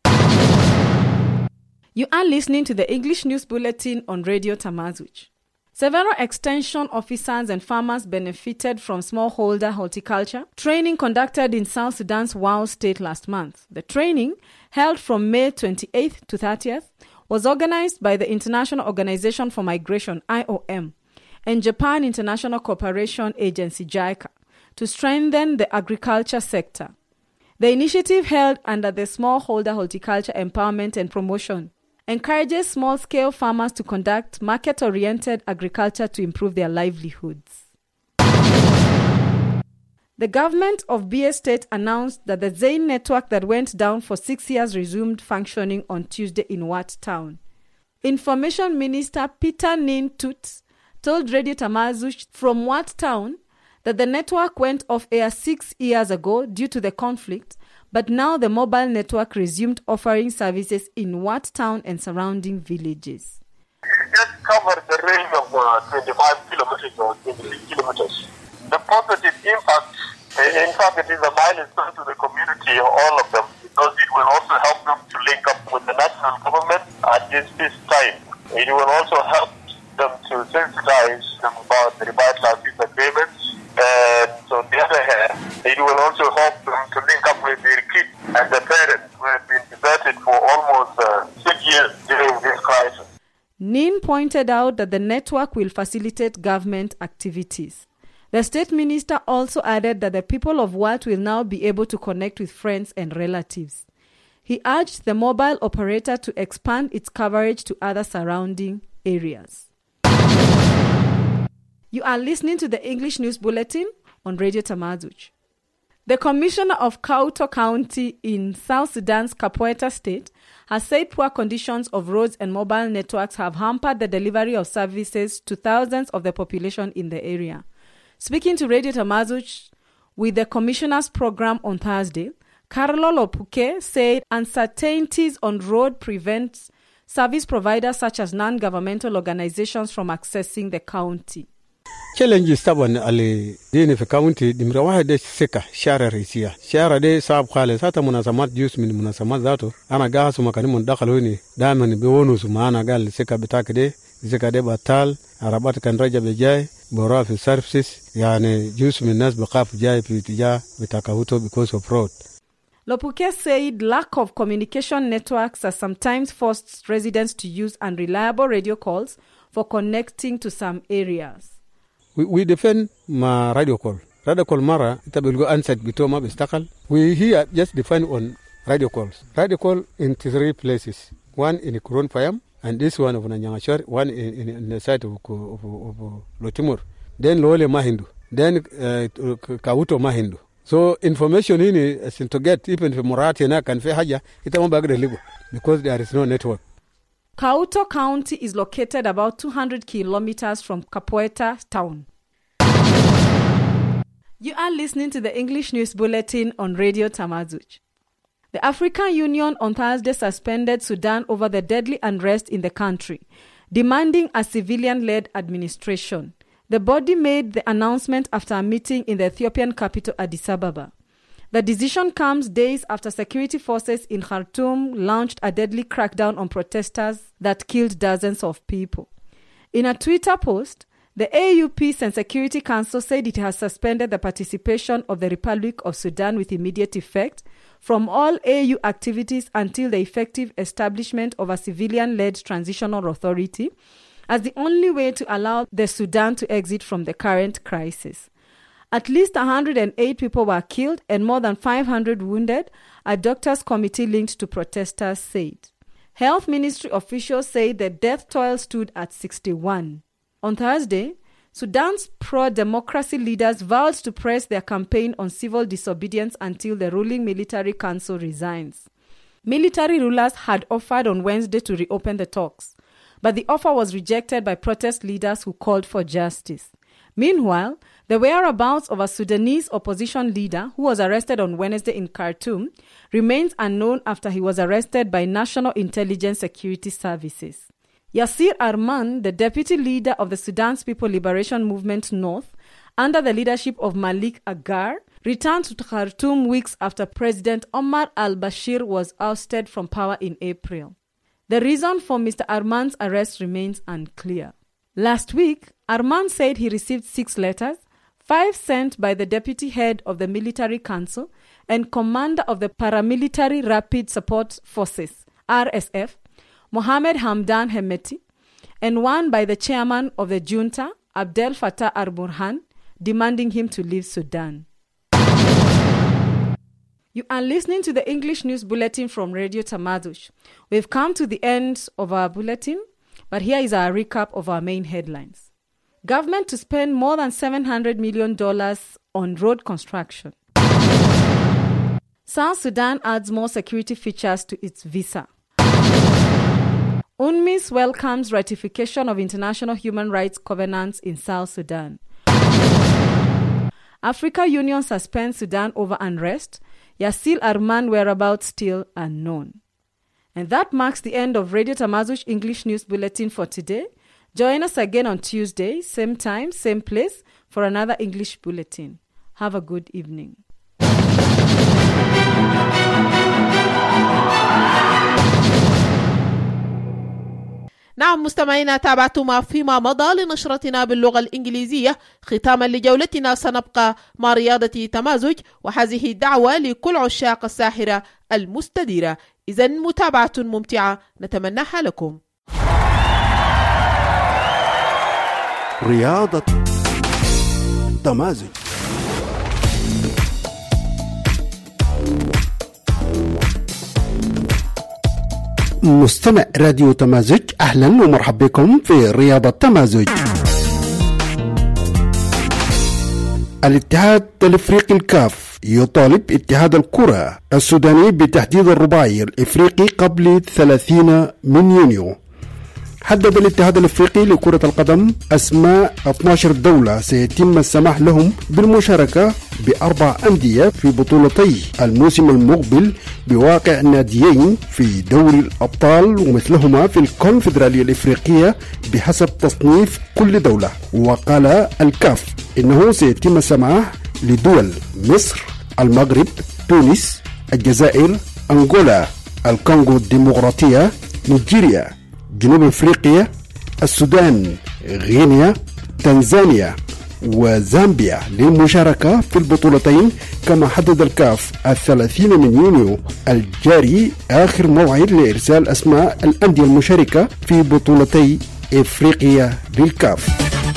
You are listening to the English News Bulletin on Radio Tamazuch. Several extension officers and farmers benefited from smallholder horticulture training conducted in South Sudan's Wau state last month. The training, held from May twenty-eighth to thirtieth, was organized by the International Organization for Migration, I O M, and Japan International Cooperation Agency, JICA, to strengthen the agriculture sector. The initiative, held under the Smallholder Horticulture Empowerment and Promotion, encourages small-scale farmers to conduct market-oriented agriculture to improve their livelihoods. The government of B A State announced that the Zain network that went down for six years resumed functioning on Tuesday in Wat Town. Information Minister Peter Nin Tut told Radio Tamazuch from Wat Town that the network went off air six years ago due to the conflict, but now the mobile network resumed offering services in Wat Town and surrounding villages. It just covered the range of uh, twenty-five kilometers or twenty-six kilometers. The positive impact, in fact, it is a milestone to the community, all of them, because it will also help them to link up with the national government at this, this time. It will also help them to sensitize them about the revitalization agreements. And on the other hand, it will also help them to link up with their kids and the parents who have been deserted for almost uh, six years during this crisis. Nin pointed out that the network will facilitate government activities. The state minister also added that the people of Wat will now be able to connect with friends and relatives. He urged the mobile operator to expand its coverage to other surrounding areas. You are listening to the English News Bulletin on Radio Tamazuch. The commissioner of Kauto County in South Sudan's Kapoeta State has said poor conditions of roads and mobile networks have hampered the delivery of services to thousands of the population in the area. Speaking to Radio Tamazuch with the commissioner's program on Thursday, Carlo Lopuke said uncertainties on road prevent service providers such as non-governmental organizations from accessing the county. challenges طبعا اللي ديني في كاونتي دمرة واحد ده سكة شارع رئيسية شارع ده صعب خالص حتى منظمات جزء من منظمات ذاته أنا قاعد ومكاني من داخل هوني دائما بيونس معنا قال السكة بتاعك ده السكة ده بطال عربات كان رجع بجاي بورا في سيرفيسز يعني جزء من الناس بقاف جاي في اتجاه بتاع كاوتو because of road. Lopuke said lack of communication networks has sometimes forced residents to use unreliable radio calls for connecting to some areas. We, we defend my radio call. Radio call mara ita bilgo answer bitoma bistakal. We here just defend on radio calls. Radio call in three places. One in Kuron Payam and this one of Nanyangashar, one in, in, in the side of, of, of, of Lotimur. Then Lole Mahindu. Then uh, Kauto Mahindu. So information in is to get even if Murati na kan fe haja ita mabagre ligo because there is no network. Kauto County is located about two hundred kilometers from Kapoeta town. You are listening to the English News Bulletin on Radio Tamazuch. The African Union on Thursday suspended Sudan over the deadly unrest in the country. demanding a civilian-led administration. The body made the announcement after a meeting in the Ethiopian capital Addis Ababa. The decision comes days after security forces in Khartoum launched a deadly crackdown on protesters that killed dozens of people. In a Twitter post, the A U Peace and Security Council said it has suspended the participation of the Republic of Sudan with immediate effect from all A U activities until the effective establishment of a civilian-led transitional authority as the only way to allow the Sudan to exit from the current crisis. At least one hundred eight people were killed and more than five hundred wounded, a doctors' committee linked to protesters said. Health Ministry officials say the death toll stood at sixty-one. On Thursday, Sudan's pro-democracy leaders vowed to press their campaign on civil disobedience until the ruling military council resigns. Military rulers had offered on Wednesday to reopen the talks, but the offer was rejected by protest leaders who called for justice. Meanwhile, the whereabouts of a Sudanese opposition leader who was arrested on Wednesday in Khartoum remains unknown after he was arrested by National Intelligence Security Services. Yasir Arman, the deputy leader of the Sudan's People Liberation Movement North, under the leadership of Malik Agar, returned to Khartoum weeks after President Omar al-Bashir was ousted from power in April. The reason for Mister Arman's arrest remains unclear. Last week, Arman said he received six letters, five sent by the deputy head of the military council and commander of the paramilitary Rapid Support Forces, R S F, Mohamed Hamdan Hemeti, and one by the chairman of the junta, Abdel Fattah al-Burhan, demanding him to leave Sudan. You are listening to the English News Bulletin from Radio Tamazush. We've come to the end of our bulletin, but here is our recap of our main headlines. Government to spend more than seven hundred million dollars on road construction. South Sudan adds more security features to its visa. UNMISS welcomes ratification of international human rights covenants in South Sudan. Africa Union suspends Sudan over unrest. Yasir Arman whereabouts still unknown. And that marks the end of Radio Tamazush English News Bulletin for today. Join us again on Tuesday, same time, same place, for another English Bulletin. Have a good evening. نعم مستمعينا، تابعتم فيما مضى لنشرتنا باللغة الإنجليزية. ختاما لجولتنا سنبقى مع رياضة تمازج، وهذه دعوة لكل عشاق الساحرة المستديرة. إذن متابعة ممتعة نتمناها لكم. رياضة تمازج. مستمع راديو تمازج، أهلا ومرحبا بكم في رياضة تمازج. الاتحاد الافريقي الكاف يطالب اتحاد الكرة السوداني بتحديد الرباعي الافريقي قبل ثلاثين من يونيو. حدد الاتحاد الافريقي لكرة القدم اسماء اثنتي عشرة دولة سيتم السماح لهم بالمشاركة باربع اندية في بطولتي الموسم المقبل بواقع ناديين في دوري الابطال ومثلهما في الكونفدرالية الافريقية بحسب تصنيف كل دولة. وقال الكاف انه سيتم السماح لدول مصر، المغرب، تونس، الجزائر، انغولا، الكونغو الديمقراطية، نيجيريا، جنوب افريقيا، السودان، غينيا، تنزانيا وزامبيا للمشاركة في البطولتين. كما حدد الكاف الثلاثين من يونيو الجاري آخر موعد لإرسال أسماء الأندية المشاركة في بطولتي افريقيا للكاف.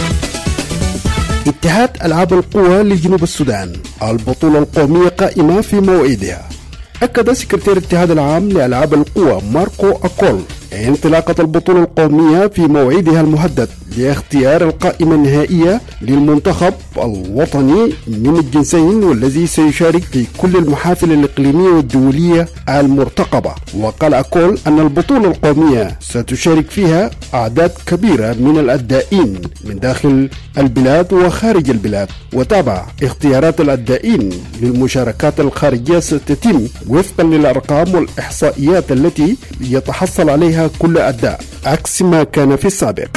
اتحاد ألعاب القوى لجنوب السودان، البطولة القومية قائمة في موعدها. أكد سكرتير الاتحاد العام لألعاب القوى ماركو أكول انطلاقة البطولة القومية في موعدها المحدد لاختيار القائمة النهائية للمنتخب الوطني من الجنسين، والذي سيشارك في كل المحافل الإقليمية والدولية المرتقبة. وقال أكول أن البطولة القومية ستشارك فيها أعداد كبيرة من الأدائين من داخل البلاد وخارج البلاد. وتابع اختيارات الأدائين للمشاركات الخارجية ستتم وفقا للأرقام والإحصائيات التي يتحصل عليها فيها كل أداء عكس ما كان في السابق.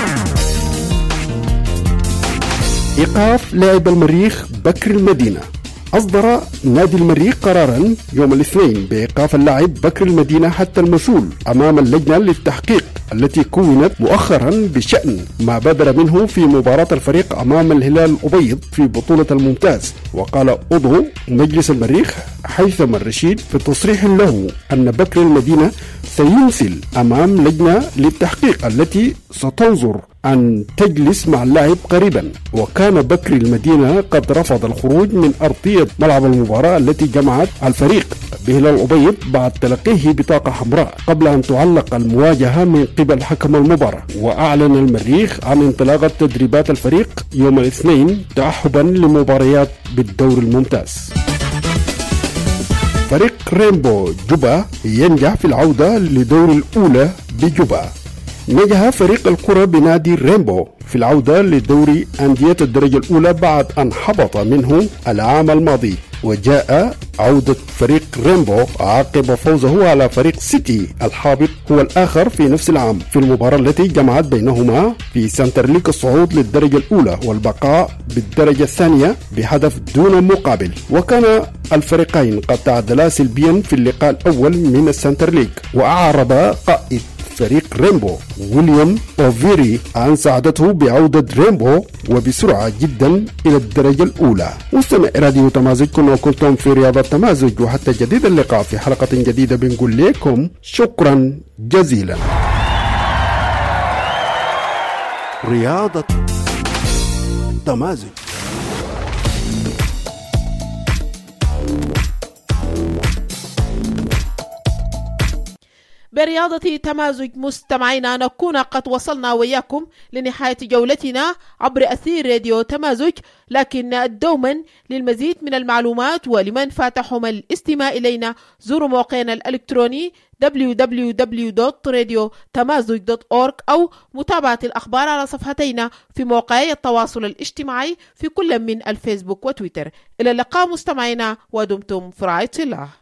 إيقاف لاعب المريخ بكر المدينة. أصدر نادي المريخ قرارا يوم الاثنين بإيقاف اللاعب بكر المدينة حتى المسؤول أمام اللجنة للتحقيق التي كونت مؤخرا بشأن ما بدر منه في مباراة الفريق أمام الهلال الأبيض في بطولة الممتاز. وقال عضو مجلس المريخ هيثم الرشيد في تصريح له أن بكر المدينة سينزل أمام لجنة للتحقيق التي ستنظر أن تجلس مع اللاعب قريبا. وكان بكر المدينة قد رفض الخروج من أرضية ملعب المباراة التي جمعت الفريق بهلال الأبيض بعد تلقيه بطاقة حمراء قبل أن تعلق المواجهة من قبل حكم المباراة. وأعلن المريخ عن انطلاق تدريبات الفريق يوم الاثنين تأهبا لمباريات بالدور الممتاز. فريق رينبو جوبا ينجح في العودة لدور الأولى بجوبا. نجح فريق الكرة بنادي رينبو في العودة لدوري أندية الدرجة الأولى بعد أن حبط منه العام الماضي. وجاء عودة فريق رينبو عقب فوزه على فريق سيتي الحابط هو الآخر في نفس العام في المباراة التي جمعت بينهما في سنتر ليج الصعود للدرجة الأولى والبقاء بالدرجة الثانية بهدف دون مقابل. وكان الفريقين قد تعادلا سلبيا في اللقاء الأول من السنتر ليج. وأعرب قائد فريق رينبو ويليام أوفيري عن سعادته بعودة رينبو وبسرعة جدا إلى الدرجة الأولى. مستمع راديو تمازج، كنا وكنتم في رياضة تمازج، وحتى جديد اللقاء في حلقة جديدة بنقول لكم شكرا جزيلا. رياضة تمازج. برياضة تمازج مستمعينا نكون قد وصلنا وياكم لنهاية جولتنا عبر أثير راديو تمازج، لكن دوما للمزيد من المعلومات ولمن فاتحهم الاستماع إلينا زوروا موقعنا الإلكتروني دبليو دبليو دبليو دوت راديو تمازج دوت أورج أو متابعة الأخبار على صفحتينا في مواقعي التواصل الاجتماعي في كل من الفيسبوك وتويتر. إلى اللقاء مستمعينا ودمتم في رعاية الله.